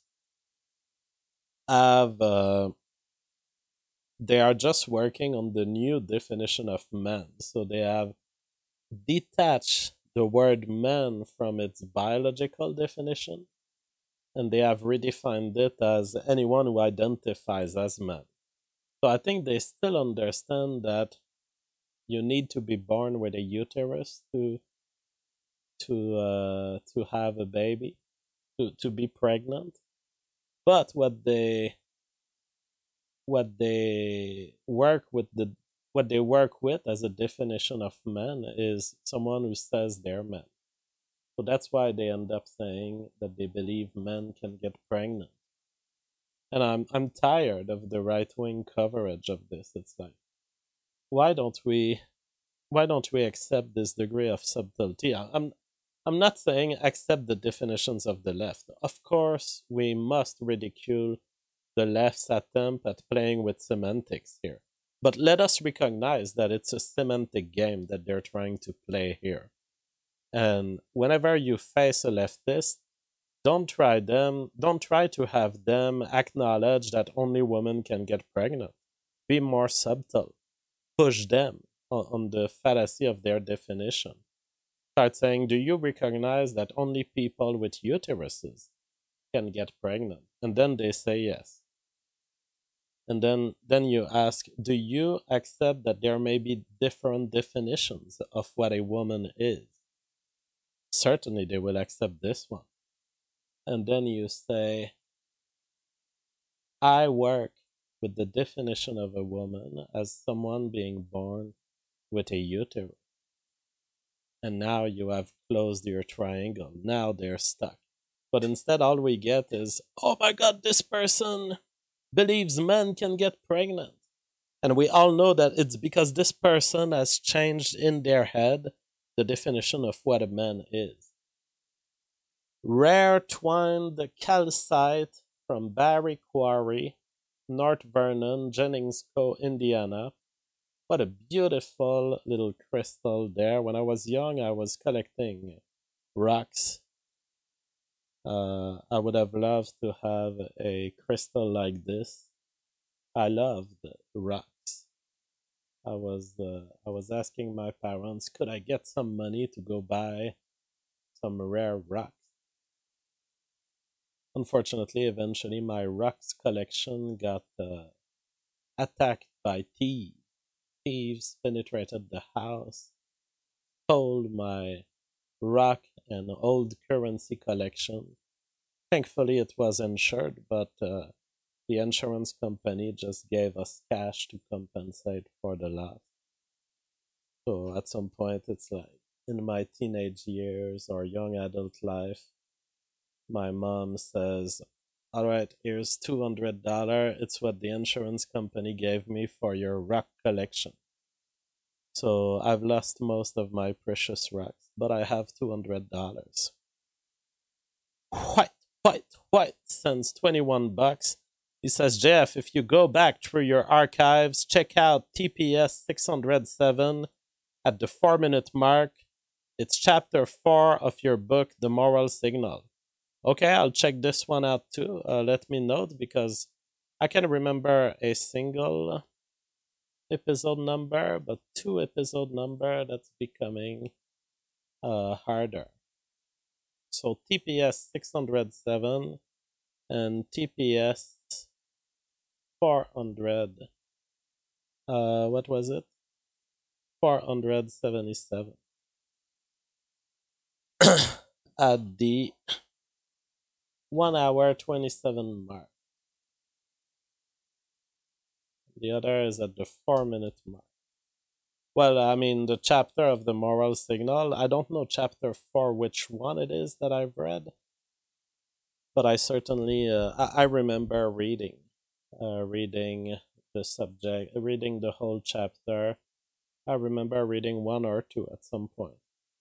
have uh, they are just working on the new definition of man. So they have detached the word man from its biological definition, and they have redefined it as anyone who identifies as man. So I think they still understand that you need to be born with a uterus to to uh, to have a baby, to, to be pregnant. But what they what they work with the what they work with as a definition of man is someone who says they're man. So that's why they end up saying that they believe men can get pregnant. And I'm I'm tired of the right wing coverage of this. It's like, why don't we why don't we accept this degree of subtlety? I'm I'm not saying accept the definitions of the left. Of course, we must ridicule the left's attempt at playing with semantics here. But let us recognize that it's a semantic game that they're trying to play here. And whenever you face a leftist, don't try them don't try to have them acknowledge that only women can get pregnant. Be more subtle. Push them on, on the fallacy of their definition. Start saying, do you recognize that only people with uteruses can get pregnant? And then they say yes. And then, then you ask, do you accept that there may be different definitions of what a woman is? Certainly they will accept this one. And then you say, I work with the definition of a woman as someone being born with a uterus. And now you have closed your triangle. Now they're stuck. But instead, all we get is, oh my God, this person believes men can get pregnant. And we all know that it's because this person has changed in their head the definition of what a man is. Rare twined calcite from Barry Quarry, North Vernon, Jennings Cove, Indiana. What a beautiful little crystal there. When I was young, I was collecting rocks. Uh, I would have loved to have a crystal like this. I loved rocks. I was uh, I was asking my parents, could I get some money to go buy some rare rocks? Unfortunately, eventually my rocks collection got uh, attacked by thieves. Thieves penetrated the house, stole my rock and old currency collection. Thankfully, it was insured, but uh, the insurance company just gave us cash to compensate for the loss. So at some point, it's like in my teenage years or young adult life, my mom says, all right, here's two hundred dollars. It's what the insurance company gave me for your rock collection. So I've lost most of my precious rocks, but I have two hundred dollars. White, white, white sends twenty-one bucks. He says, J F, if you go back through your archives, check out T P S six oh seven at the four minute mark. It's chapter four of your book, The Moral Signal. Okay, I'll check this one out too. Uh, let me know, because I can remember a single episode number, but two episode number, that's becoming uh, harder. So T P S six oh seven and T P S four hundred. Uh, what was it? four hundred seventy-seven. At the one hour twenty-seven mark. The other is at the four minute mark. Well, I mean, the chapter of the moral signal, I don't know chapter four, which one it is that I've read, but I certainly, uh, I, I remember reading, uh, reading the subject, reading the whole chapter. I remember reading one or two at some point.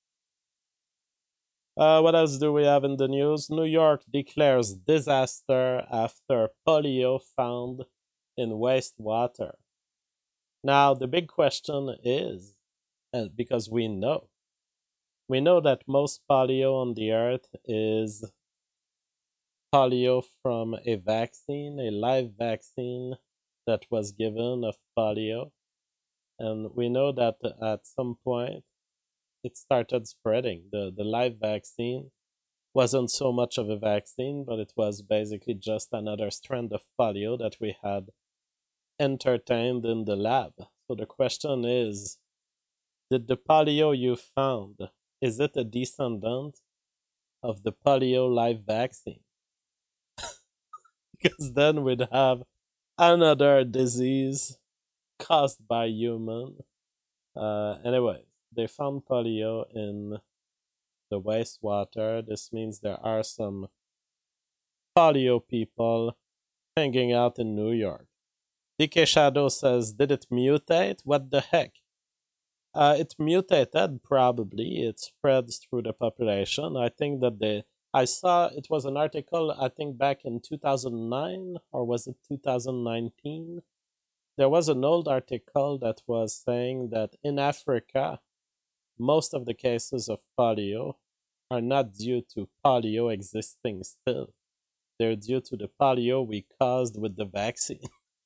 Uh, what else do we have in the news? New York declares disaster after polio found in wastewater. Now, the big question is, and because we know, we know that most polio on the earth is polio from a vaccine, a live vaccine that was given of polio. And we know that at some point, it started spreading. The, the live vaccine wasn't so much of a vaccine, but it was basically just another strand of polio that we had entertained in the lab. So the question is, did the polio you found, is it a descendant of the polio live vaccine? Because then we'd have another disease caused by human. Uh, anyway, they found polio in the wastewater. This means there are some polio people hanging out in New York. D K Shadow says, did it mutate? What the heck? Uh, it mutated probably. It spreads through the population. I think that the I saw it was an article I think back in two thousand nine or was it two thousand nineteen? There was an old article that was saying that in Africa most of the cases of polio are not due to polio existing still. They're due to the polio we caused with the vaccine.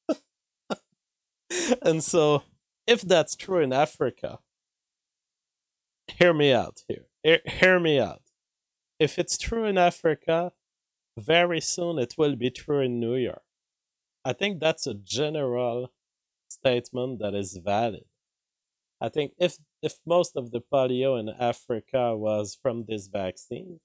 And so if that's true in Africa, hear me out here. Hear, hear me out. If it's true in Africa, very soon it will be true in New York. I think that's a general statement that is valid. I think if if most of the polio in Africa was from this vaccine,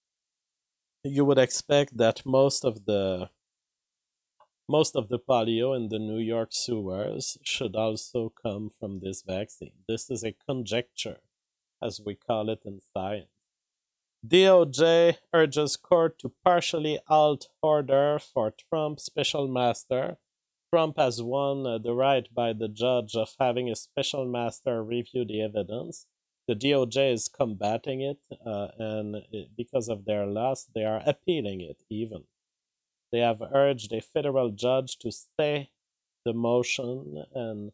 you would expect that most of the most of the polio in the New York sewers should also come from this vaccine. This is a conjecture, as we call it in science. D O J urges court to partially halt order for Trump special master. Trump has won uh, the right by the judge of having a special master review the evidence. The D O J is combating it, uh, and it, because of their loss, they are appealing it even. They have urged a federal judge to stay the motion, and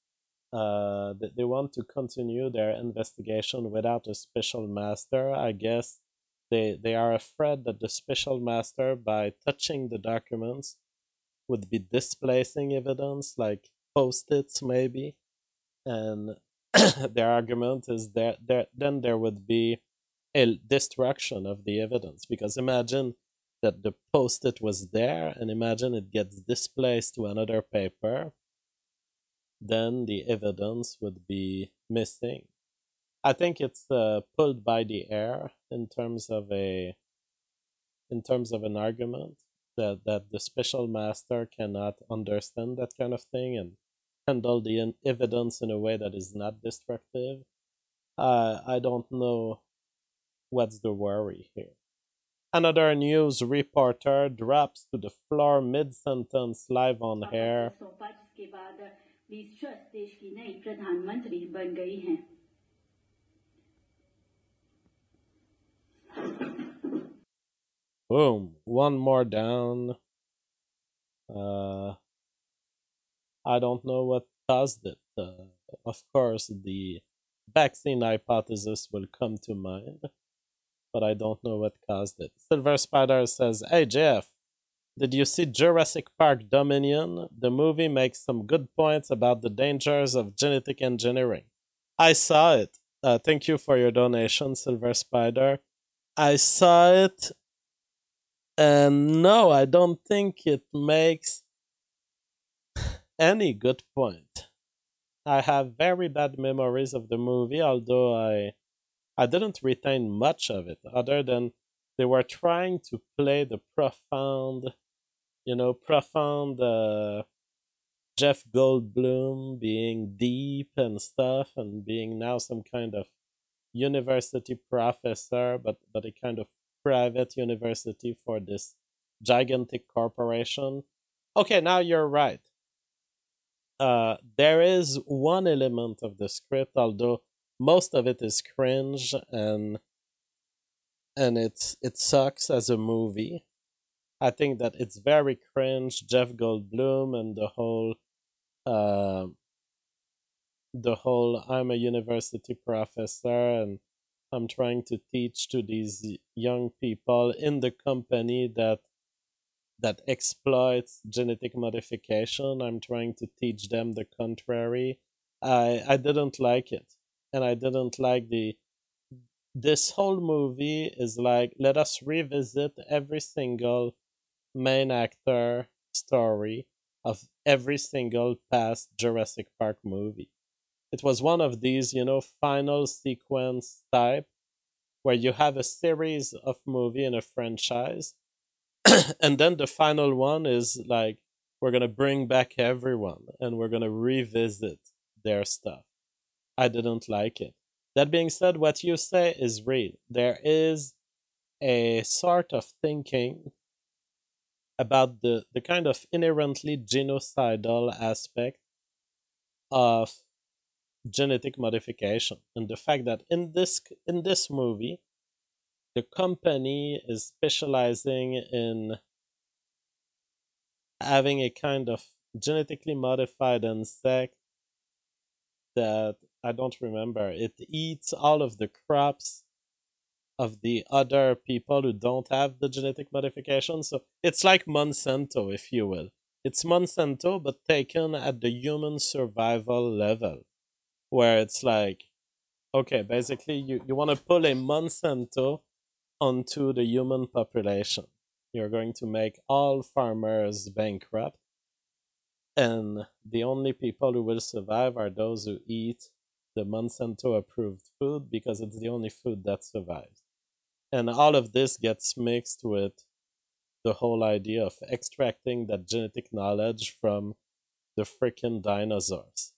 uh, they, they want to continue their investigation without a special master. I guess they they are afraid that the special master, by touching the documents, would be displacing evidence, like post-its maybe, and their argument is that there, then there would be a destruction of the evidence, because imagine that the post-it was there and imagine it gets displaced to another paper, then the evidence would be missing. I think it's uh, pulled by the air in terms of a in terms of an argument that, that the special master cannot understand that kind of thing and handle the evidence in a way that is not destructive. Uh, I don't know what's the worry here. Another news reporter drops to the floor mid-sentence live on air. Boom, one more down. Uh, I don't know what caused it. Uh, of course, the vaccine hypothesis will come to mind, but I don't know what caused it. Silver Spider says, "Hey Jeff, did you see Jurassic Park Dominion? The movie makes some good points about the dangers of genetic engineering." I saw it. Uh, thank you for your donation, Silver Spider. I saw it, and no, I don't think it makes any good point. I have very bad memories of the movie, although I I didn't retain much of it, other than they were trying to play the profound, you know, profound uh, Jeff Goldblum being deep and stuff, and being now some kind of university professor, but but a kind of private university for this gigantic corporation. Okay, now you're right. Uh, there is one element of the script, although most of it is cringe and and it's it sucks as a movie. I think that it's very cringe, Jeff Goldblum and the whole uh, the whole I'm a university professor and I'm trying to teach to these young people in the company that that exploits genetic modification. I'm trying to teach them the contrary. I I didn't like it. And I didn't like the this whole movie is like, let us revisit every single main actor story of every single past Jurassic Park movie. It was one of these, you know, final sequence type where you have a series of movie in a franchise and then the final one is like, we're going to bring back everyone and we're going to revisit their stuff. I didn't like it. That being said, what you say is real. There is a sort of thinking about the, the kind of inherently genocidal aspect of genetic modification, and the fact that in this in this movie, the company is specializing in having a kind of genetically modified insect that I don't remember. It eats all of the crops of the other people who don't have the genetic modification. So it's like Monsanto, if you will. It's Monsanto, but taken at the human survival level, where it's like, okay, basically, you, you want to pull a Monsanto onto the human population. You're going to make all farmers bankrupt, and the only people who will survive are those who eat the Monsanto approved food because it's the only food that survives. And all of this gets mixed with the whole idea of extracting that genetic knowledge from the freaking dinosaurs.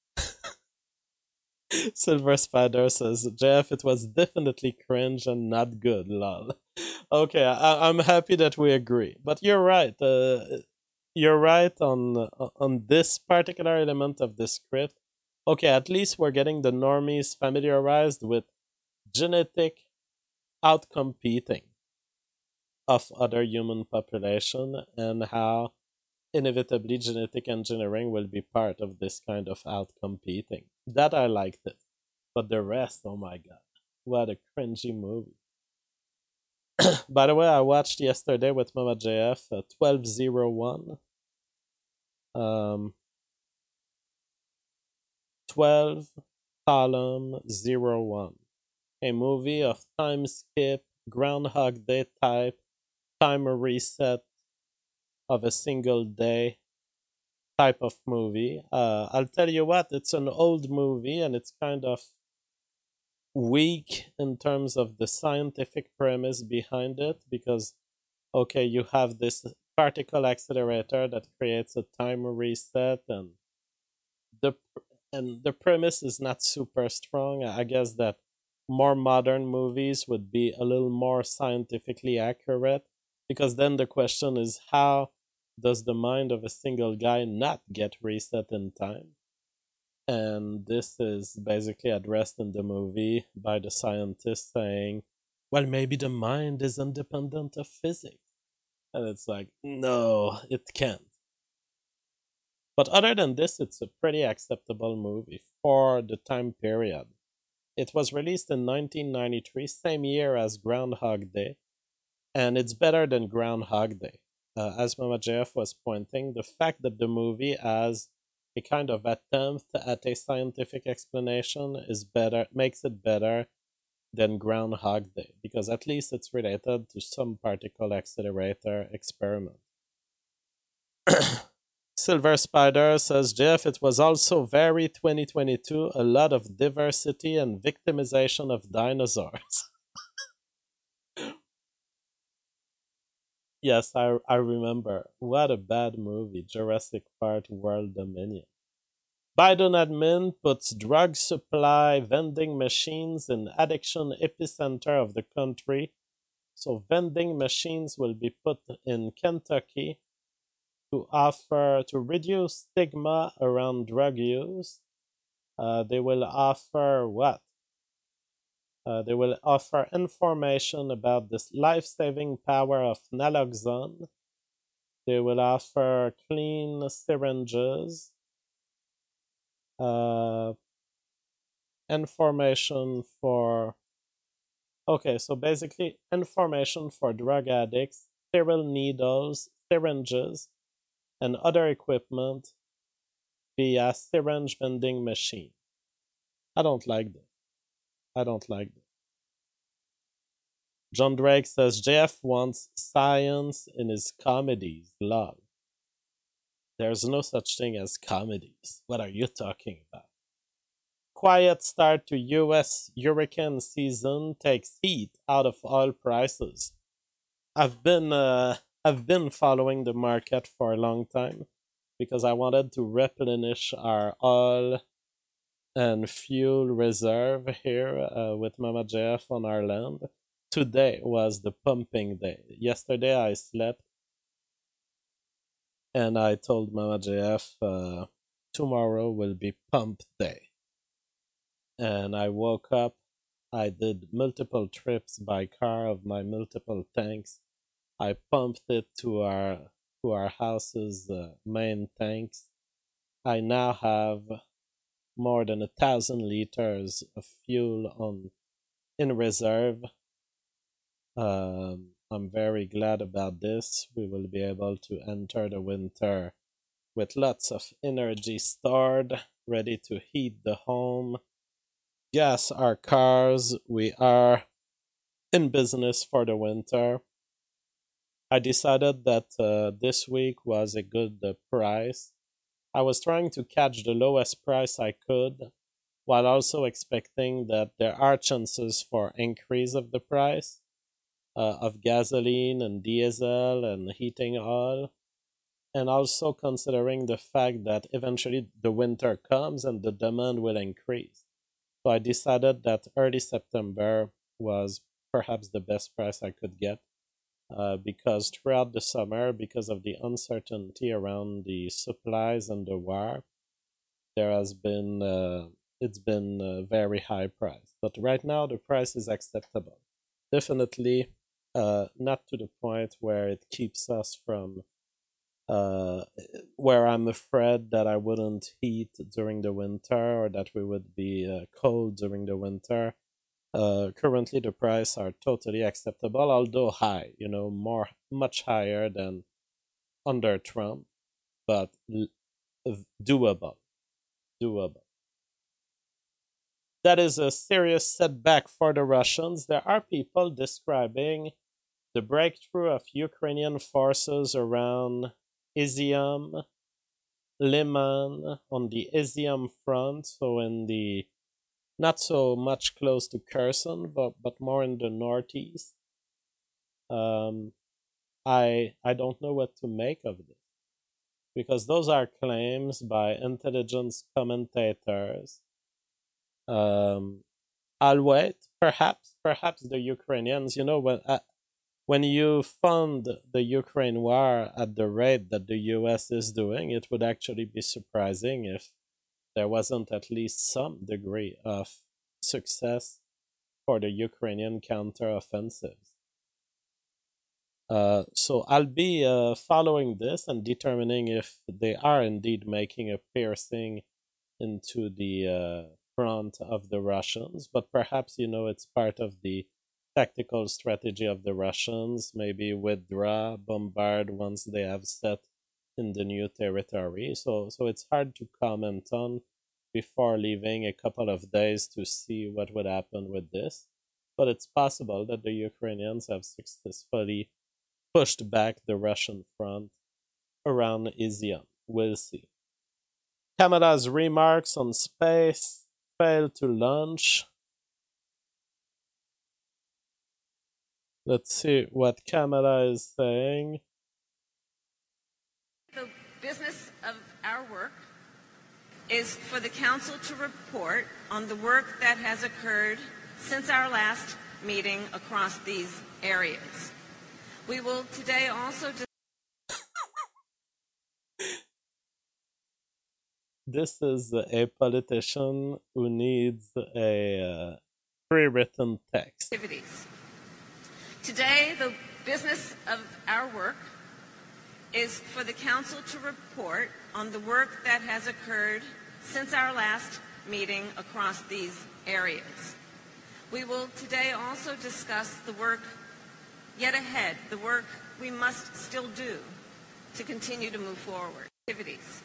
Silver Spider says, Jeff, it was definitely cringe and not good, lol. Okay, I- I'm happy that we agree. But you're right. Uh, you're right on uh, on this particular element of the script. Okay, at least we're getting the normies familiarized with genetic outcompeting of other human population and how inevitably genetic engineering will be part of this kind of outcompeting. That I liked it. But the rest, oh my god, what a cringy movie. By the way, I watched yesterday with Mama J F uh, twelve oh one. Um, twelve column zero one. A movie of time skip, Groundhog Day type, time reset of a single day type of movie. Uh, I'll tell you what, it's an old movie and it's kind of weak in terms of the scientific premise behind it because, okay, you have this particle accelerator that creates a time reset and the and the premise is not super strong. I guess that more modern movies would be a little more scientifically accurate because then the question is how does the mind of a single guy not get reset in time? And this is basically addressed in the movie by the scientist saying, well, maybe the mind is independent of physics. And it's like, no, it can't. But other than this, it's a pretty acceptable movie for the time period. It was released in nineteen ninety-three, same year as Groundhog Day, and it's better than Groundhog Day. Uh, as Mama J F was pointing, the fact that the movie has a kind of attempt at a scientific explanation is better, makes it better than Groundhog Day, because at least it's related to some particle accelerator experiment. Silver Spider says, Jeff, it was also very twenty twenty-two, a lot of diversity and victimization of dinosaurs. Yes, I, I remember. What a bad movie, Jurassic Park World Dominion. Biden admin puts drug supply vending machines in addiction epicenter of the country. So vending machines will be put in Kentucky to offer to reduce stigma around drug use. Uh, they will offer what? Uh, they will offer information about this life-saving power of naloxone. They will offer clean syringes, uh, information for. Okay, so basically, information for drug addicts, sterile needles, syringes, and other equipment via syringe vending machine. I don't like this. I don't like this. John Drake says Jeff wants science in his comedies. Lol. There's no such thing as comedies. What are you talking about? Quiet start to U S hurricane season takes heat out of oil prices. I've been uh, I've been following the market for a long time because I wanted to replenish our oil and fuel reserve here uh, with Mama J F on our land. Today was the pumping day. Yesterday I slept and I told Mama J F uh, tomorrow will be pump day. and I woke up. I did multiple trips by car of my multiple tanks. I pumped it to our to our house's uh, main tanks. I now have more than a thousand liters of fuel on in reserve. Um, I'm very glad about this. We will be able to enter the winter with lots of energy stored, ready to heat the home, gas our cars. We are in business for the winter. I decided that uh, this week was a good uh, price. I was trying to catch the lowest price I could, while also expecting that there are chances for increase of the price uh, of gasoline and diesel and heating oil, and also considering the fact that eventually the winter comes and the demand will increase. So I decided that early September was perhaps the best price I could get, uh, because throughout the summer, because of the uncertainty around the supplies and the war, there has been uh, it's been a very high price. But right now the price is acceptable. Definitely uh, not to the point where it keeps us from uh, where I'm afraid that I wouldn't heat during the winter or that we would be uh, cold during the winter. Uh, currently, the prices are totally acceptable, although high. You know, more much higher than under Trump, but doable, doable. That is a serious setback for the Russians. There are people describing the breakthrough of Ukrainian forces around Izium, Liman on the Izium front, so in the not so much close to Kherson, but but more in the northeast. Um, I I don't know what to make of this because those are claims by intelligence commentators. Um, I'll wait. Perhaps perhaps the Ukrainians. You know when uh, when you fund the Ukraine war at the rate that the U S is doing, it would actually be surprising if there wasn't at least some degree of success for the Ukrainian counteroffensives. Uh, so I'll be uh, following this and determining if they are indeed making a piercing into the uh, front of the Russians. But perhaps, you know, it's part of the tactical strategy of the Russians, maybe withdraw, bombard once they have set in the new territory. So, so it's hard to comment on before leaving a couple of days to see what would happen with this. But it's possible that the Ukrainians have successfully pushed back the Russian front around Izium. We'll see. Kamala's remarks on space failed to launch. Let's see what Kamala is saying. The business of our work is for the Council to report on the work that has occurred since our last meeting across these areas. We will today also dis- This is a politician who needs a uh, pre-written text. activities. Today, the business of our work is for the Council to report on the work that has occurred since our last meeting across these areas. We will today also discuss the work yet ahead, the work we must still do to continue to move forward. Activities.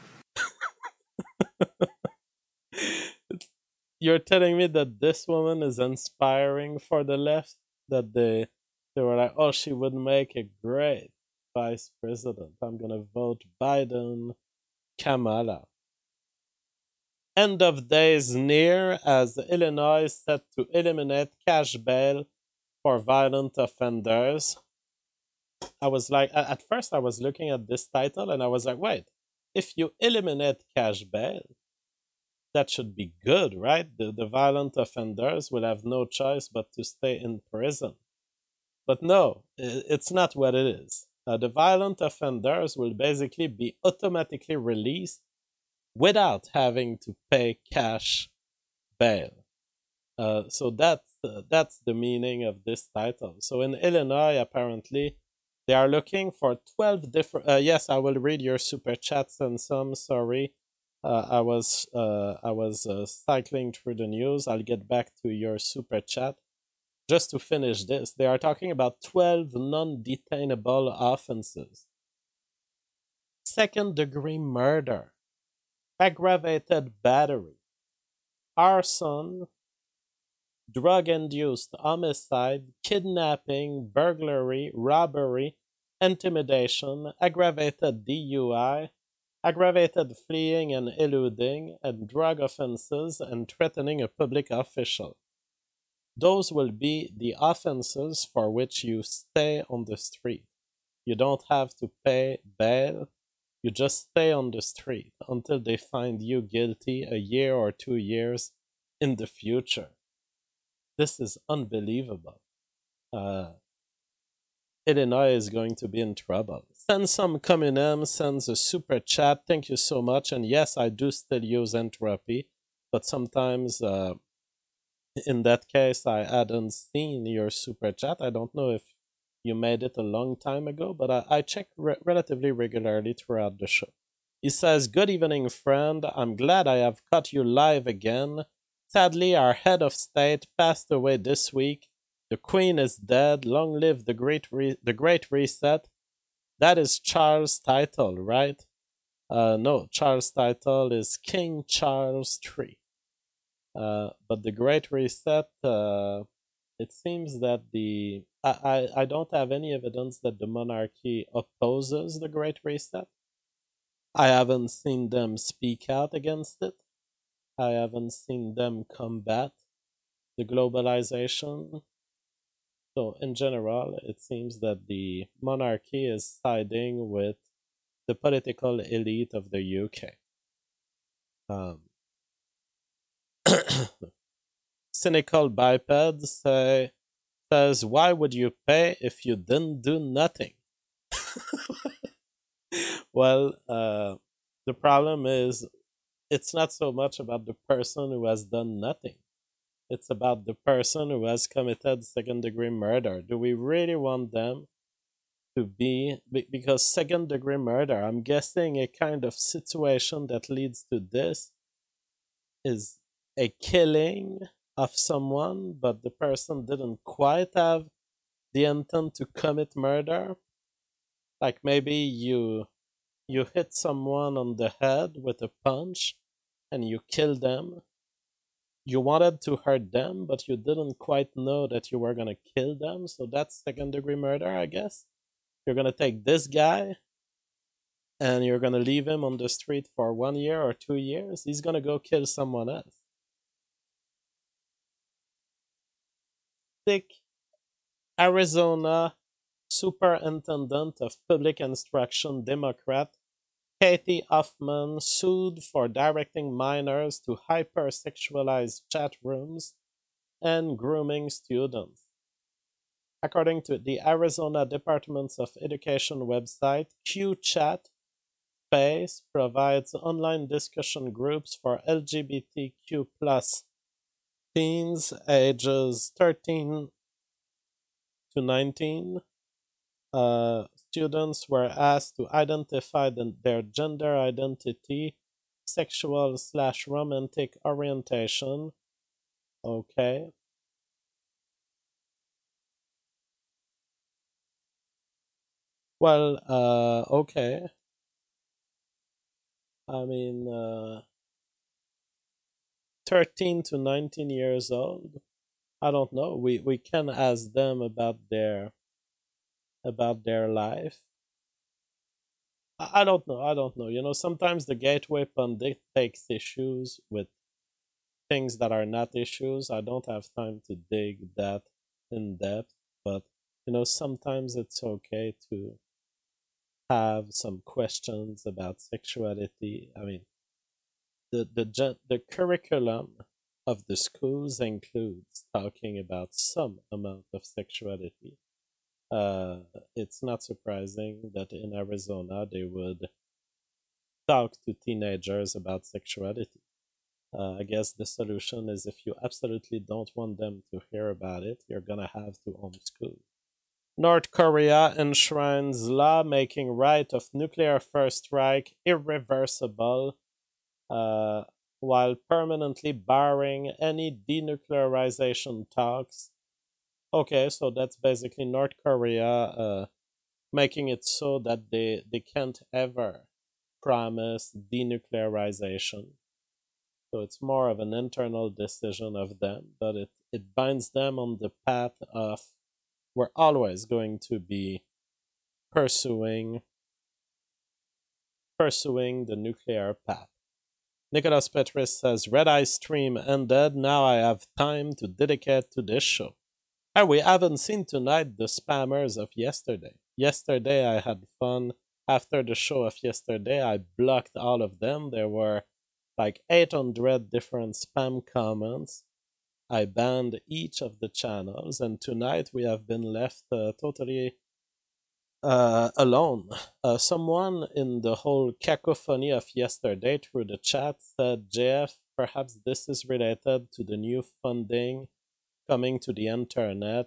You're telling me that this woman is inspiring for the left? That they they were like, oh, she would make a great vice president. I'm gonna vote Biden, Kamala. End of days near as Illinois is set to eliminate cash bail for violent offenders. I was like, at first I was looking at this title and I was like, wait, if you eliminate cash bail, that should be good, right? The, the violent offenders will have no choice but to stay in prison. But no, it's not what it is. Uh, the violent offenders will basically be automatically released without having to pay cash bail. Uh, so that's uh, that's the meaning of this title. So in Illinois, apparently, they are looking for twelve different. Uh, yes, I will read your super chats and some. Sorry, uh, I was uh, I was uh, cycling through the news. I'll get back to your super chat. Just to finish this, they are talking about twelve non-detainable offenses: second-degree murder, aggravated battery, arson, drug-induced homicide, kidnapping, burglary, robbery, intimidation, aggravated D U I, aggravated fleeing and eluding, and drug offenses and threatening a public official. Those will be the offenses for which you stay on the street. You don't have to pay bail. You just stay on the street until they find you guilty a year or two years in the future. This is unbelievable. Uh, Illinois is going to be in trouble. Send some Communem, sends a super chat. Thank you so much. And yes, I do still use Entropy, but sometimes uh, in that case, I hadn't seen your super chat. I don't know if you made it a long time ago, but I, I check re- relatively regularly throughout the show. He says, "Good evening, friend. I'm glad I have caught you live again. Sadly, our head of state passed away this week. The Queen is dead. Long live the Great Re- the Great Reset." That is Charles' title, right? Uh, no, Charles' title is King Charles the Third. Uh, but the Great Reset, uh, it seems that the I, I, I don't have any evidence that the monarchy opposes the Great Reset. I haven't seen them speak out against it. I haven't seen them combat the globalization. So in general, it seems that the monarchy is siding with the political elite of the U K. Um, Cynical Biped say, says, "Why would you pay if you didn't do nothing?" Well, uh, the problem is it's not so much about the person who has done nothing. It's about the person who has committed second degree murder. Do we really want them to be, because second degree murder, I'm guessing a kind of situation that leads to this is a killing of someone, but the person didn't quite have the intent to commit murder. Like maybe you you hit someone on the head with a punch and you kill them. You wanted to hurt them, but you didn't quite know that you were gonna kill them, so that's second degree murder, I guess. You're gonna take this guy and you're gonna leave him on the street for one year or two years. He's gonna go kill someone else. Thick Arizona Superintendent of Public Instruction Democrat Katie Hoffman sued for directing minors to hypersexualized chat rooms and grooming students. According to the Arizona Department of Education website, QChat Space provides online discussion groups for L G B T Q plus teens ages thirteen to nineteen. Uh, students were asked to identify the, their gender identity, sexual slash romantic orientation. Okay. Well, uh, okay. I mean, uh, thirteen to nineteen years old. I don't know. We we can ask them about their about their life. I, I don't know. I don't know. You know, sometimes the Gateway Pundit takes issues with things that are not issues. I don't have time to dig that in depth, but you know, sometimes it's okay to have some questions about sexuality. I mean, the the the curriculum of the schools includes talking about some amount of sexuality. Uh, it's not surprising that in Arizona they would talk to teenagers about sexuality. Uh, I guess the solution is if you absolutely don't want them to hear about it, you're gonna have to homeschool. North Korea enshrines law making right of nuclear first strike irreversible, uh, while permanently barring any denuclearization talks. Okay, so that's basically North Korea uh, making it so that they, they can't ever promise denuclearization. So it's more of an internal decision of them, but it, it binds them on the path of we're always going to be pursuing pursuing the nuclear path. Nicholas Petris says, Red Eye stream ended, now I have time to dedicate to this show. And we haven't seen tonight the spammers of yesterday. Yesterday I had fun. After the show of yesterday, I blocked all of them. There were like eight hundred different spam comments. I banned each of the channels, and tonight we have been left uh, totally uh, alone. Uh, someone in the whole cacophony of yesterday through the chat said, J F, perhaps this is related to the new funding coming to the internet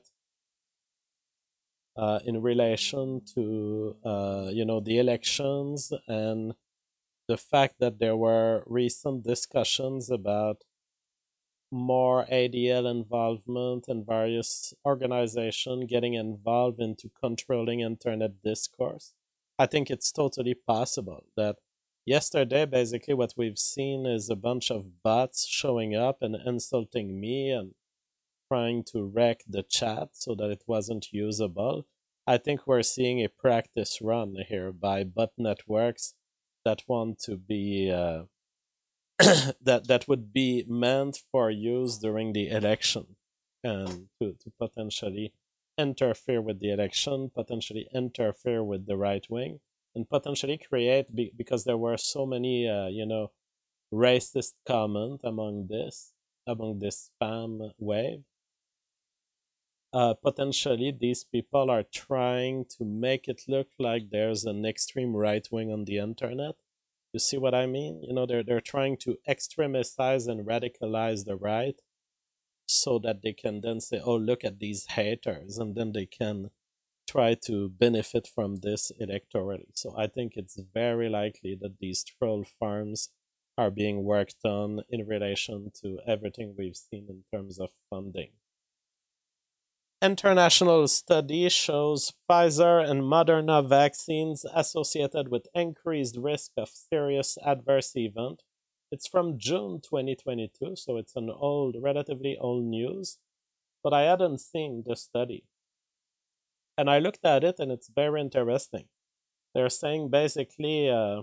uh, in relation to, uh, you know, the elections and the fact that there were recent discussions about more A D L involvement and various organizations getting involved into controlling internet discourse. I think it's totally possible that yesterday, basically what we've seen is a bunch of bots showing up and insulting me and trying to wreck the chat so that it wasn't usable. I think we're seeing a practice run here by bot networks that want to be uh, that that would be meant for use during the election and to, to potentially interfere with the election, potentially interfere with the right wing, and potentially create, be, because there were so many, uh, you know, racist comment among this, among this spam wave. Uh, potentially, these people are trying to make it look like there's an extreme right wing on the internet. You see what I mean? You know, they're they're trying to extremize and radicalize the right so that they can then say, oh, look at these haters, and then they can try to benefit from this electorally. So I think it's very likely that these troll farms are being worked on in relation to everything we've seen in terms of funding. International study shows Pfizer and Moderna vaccines associated with increased risk of serious adverse event. It's from June twenty twenty-two, so it's an old, relatively old news, but I hadn't seen the study. And I looked at it, and it's very interesting. They're saying basically, uh,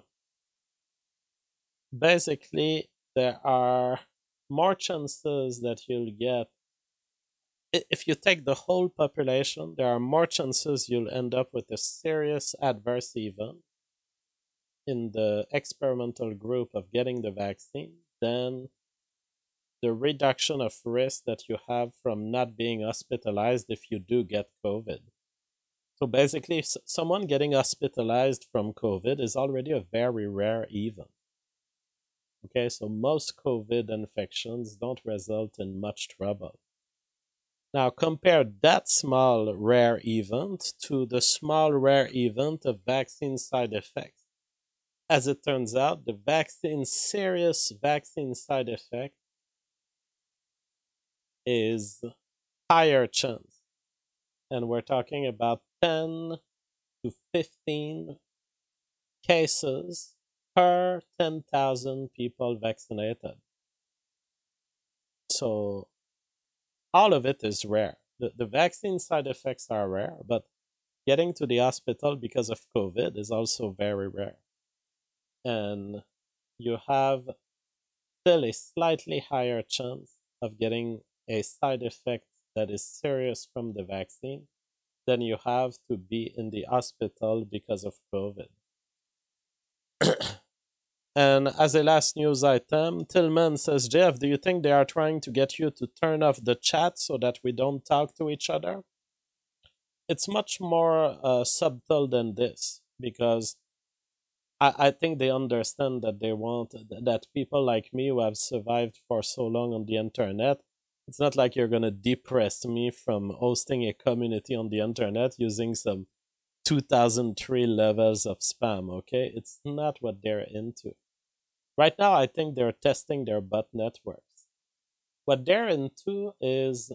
basically there are more chances that you'll get. If you take the whole population, there are more chances you'll end up with a serious adverse event in the experimental group of getting the vaccine than the reduction of risk that you have from not being hospitalized if you do get COVID. So basically, someone getting hospitalized from COVID is already a very rare event. Okay, so most COVID infections don't result in much trouble. Now compare that small rare event to the small rare event of vaccine side effects. As it turns out, the vaccine serious vaccine side effect is higher chance. And we're talking about ten to fifteen cases per ten thousand people vaccinated. So all of it is rare. The, the vaccine side effects are rare, but getting to the hospital because of COVID is also very rare. And you have still a slightly higher chance of getting a side effect that is serious from the vaccine than you have to be in the hospital because of COVID. And as a last news item, Tillman says, Jeff, do you think they are trying to get you to turn off the chat so that we don't talk to each other? It's much more uh, subtle than this, because I, I think they understand that they want that people like me who have survived for so long on the internet. It's not like you're gonna depress me from hosting a community on the internet using some two thousand three levels of spam. Okay, it's not what they're into. Right now, I think they're testing their bot networks. What they're into is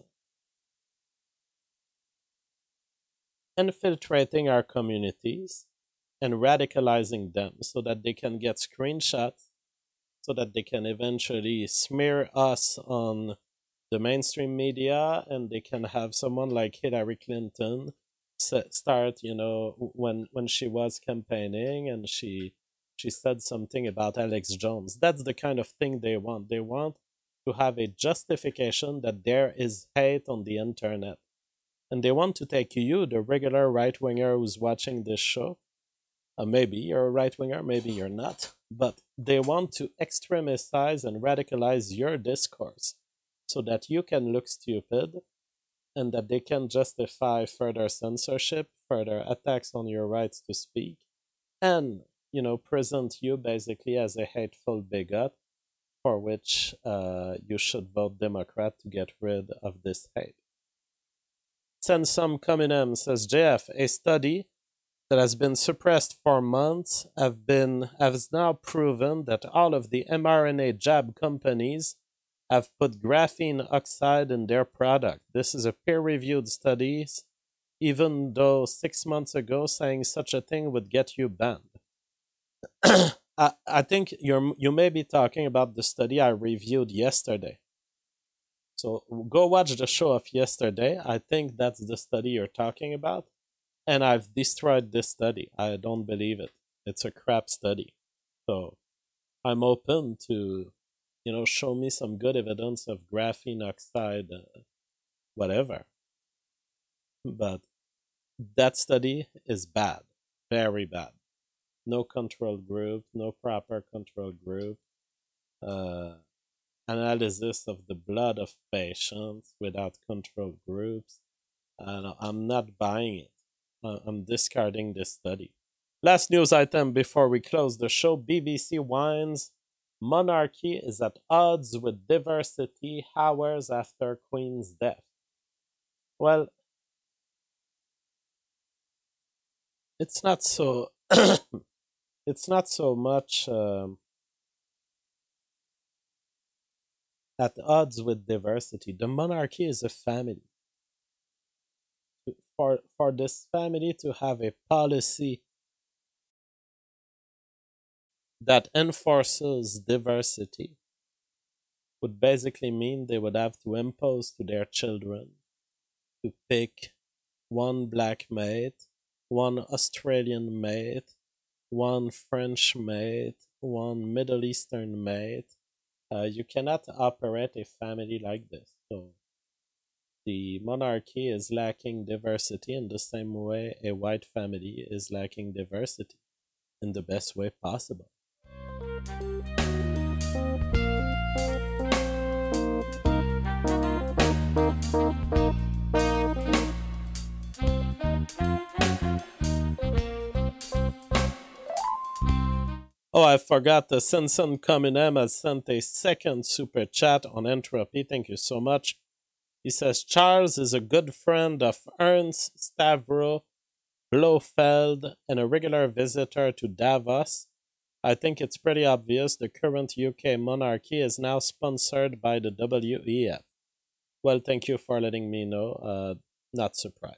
infiltrating our communities and radicalizing them so that they can get screenshots, so that they can eventually smear us on the mainstream media, and they can have someone like Hillary Clinton start, you know, when when she was campaigning and she she said something about Alex Jones. That's the kind of thing they want. They want to have a justification that there is hate on the internet. And they want to take you, the regular right-winger who's watching this show, uh, maybe you're a right-winger, maybe you're not, but they want to extremize and radicalize your discourse so that you can look stupid and that they can justify further censorship, further attacks on your rights to speak, and, you know, present you basically as a hateful bigot for which uh, you should vote Democrat to get rid of this hate. Send some Cominem, says J F, a study that has been suppressed for months have been has now proven that all of the mRNA jab companies have put graphene oxide in their product. This is a peer-reviewed study, even though six months ago saying such a thing would get you banned. I, I think you're you may be talking about the study I reviewed yesterday. So go watch the show of yesterday. I think that's the study you're talking about. And I've destroyed this study. I don't believe it. It's a crap study. So I'm open to, you know, show me some good evidence of graphene oxide, uh, whatever. But that study is bad. Very bad. No control group, no proper control group. Uh, analysis of the blood of patients without control groups. And I'm not buying it. I'm discarding this study. Last news item before we close the show. B B C whines monarchy is at odds with diversity hours after Queen's death. Well, it's not so it's not so much um, at odds with diversity. The monarchy is a family. For, for this family to have a policy that enforces diversity would basically mean they would have to impose to their children to pick one black mate, one Australian mate, one French mate, one Middle Eastern mate. Uh, you cannot operate a family like this. So the monarchy is lacking diversity in the same way a white family is lacking diversity in the best way possible. Oh, I forgot the Simpson Cominem has sent a second super chat on Entropy. Thank you so much. He says, Charles is a good friend of Ernst Stavro Blofeld and a regular visitor to Davos. I think it's pretty obvious the current U K monarchy is now sponsored by the W E F. Well, thank you for letting me know. Uh, not surprised.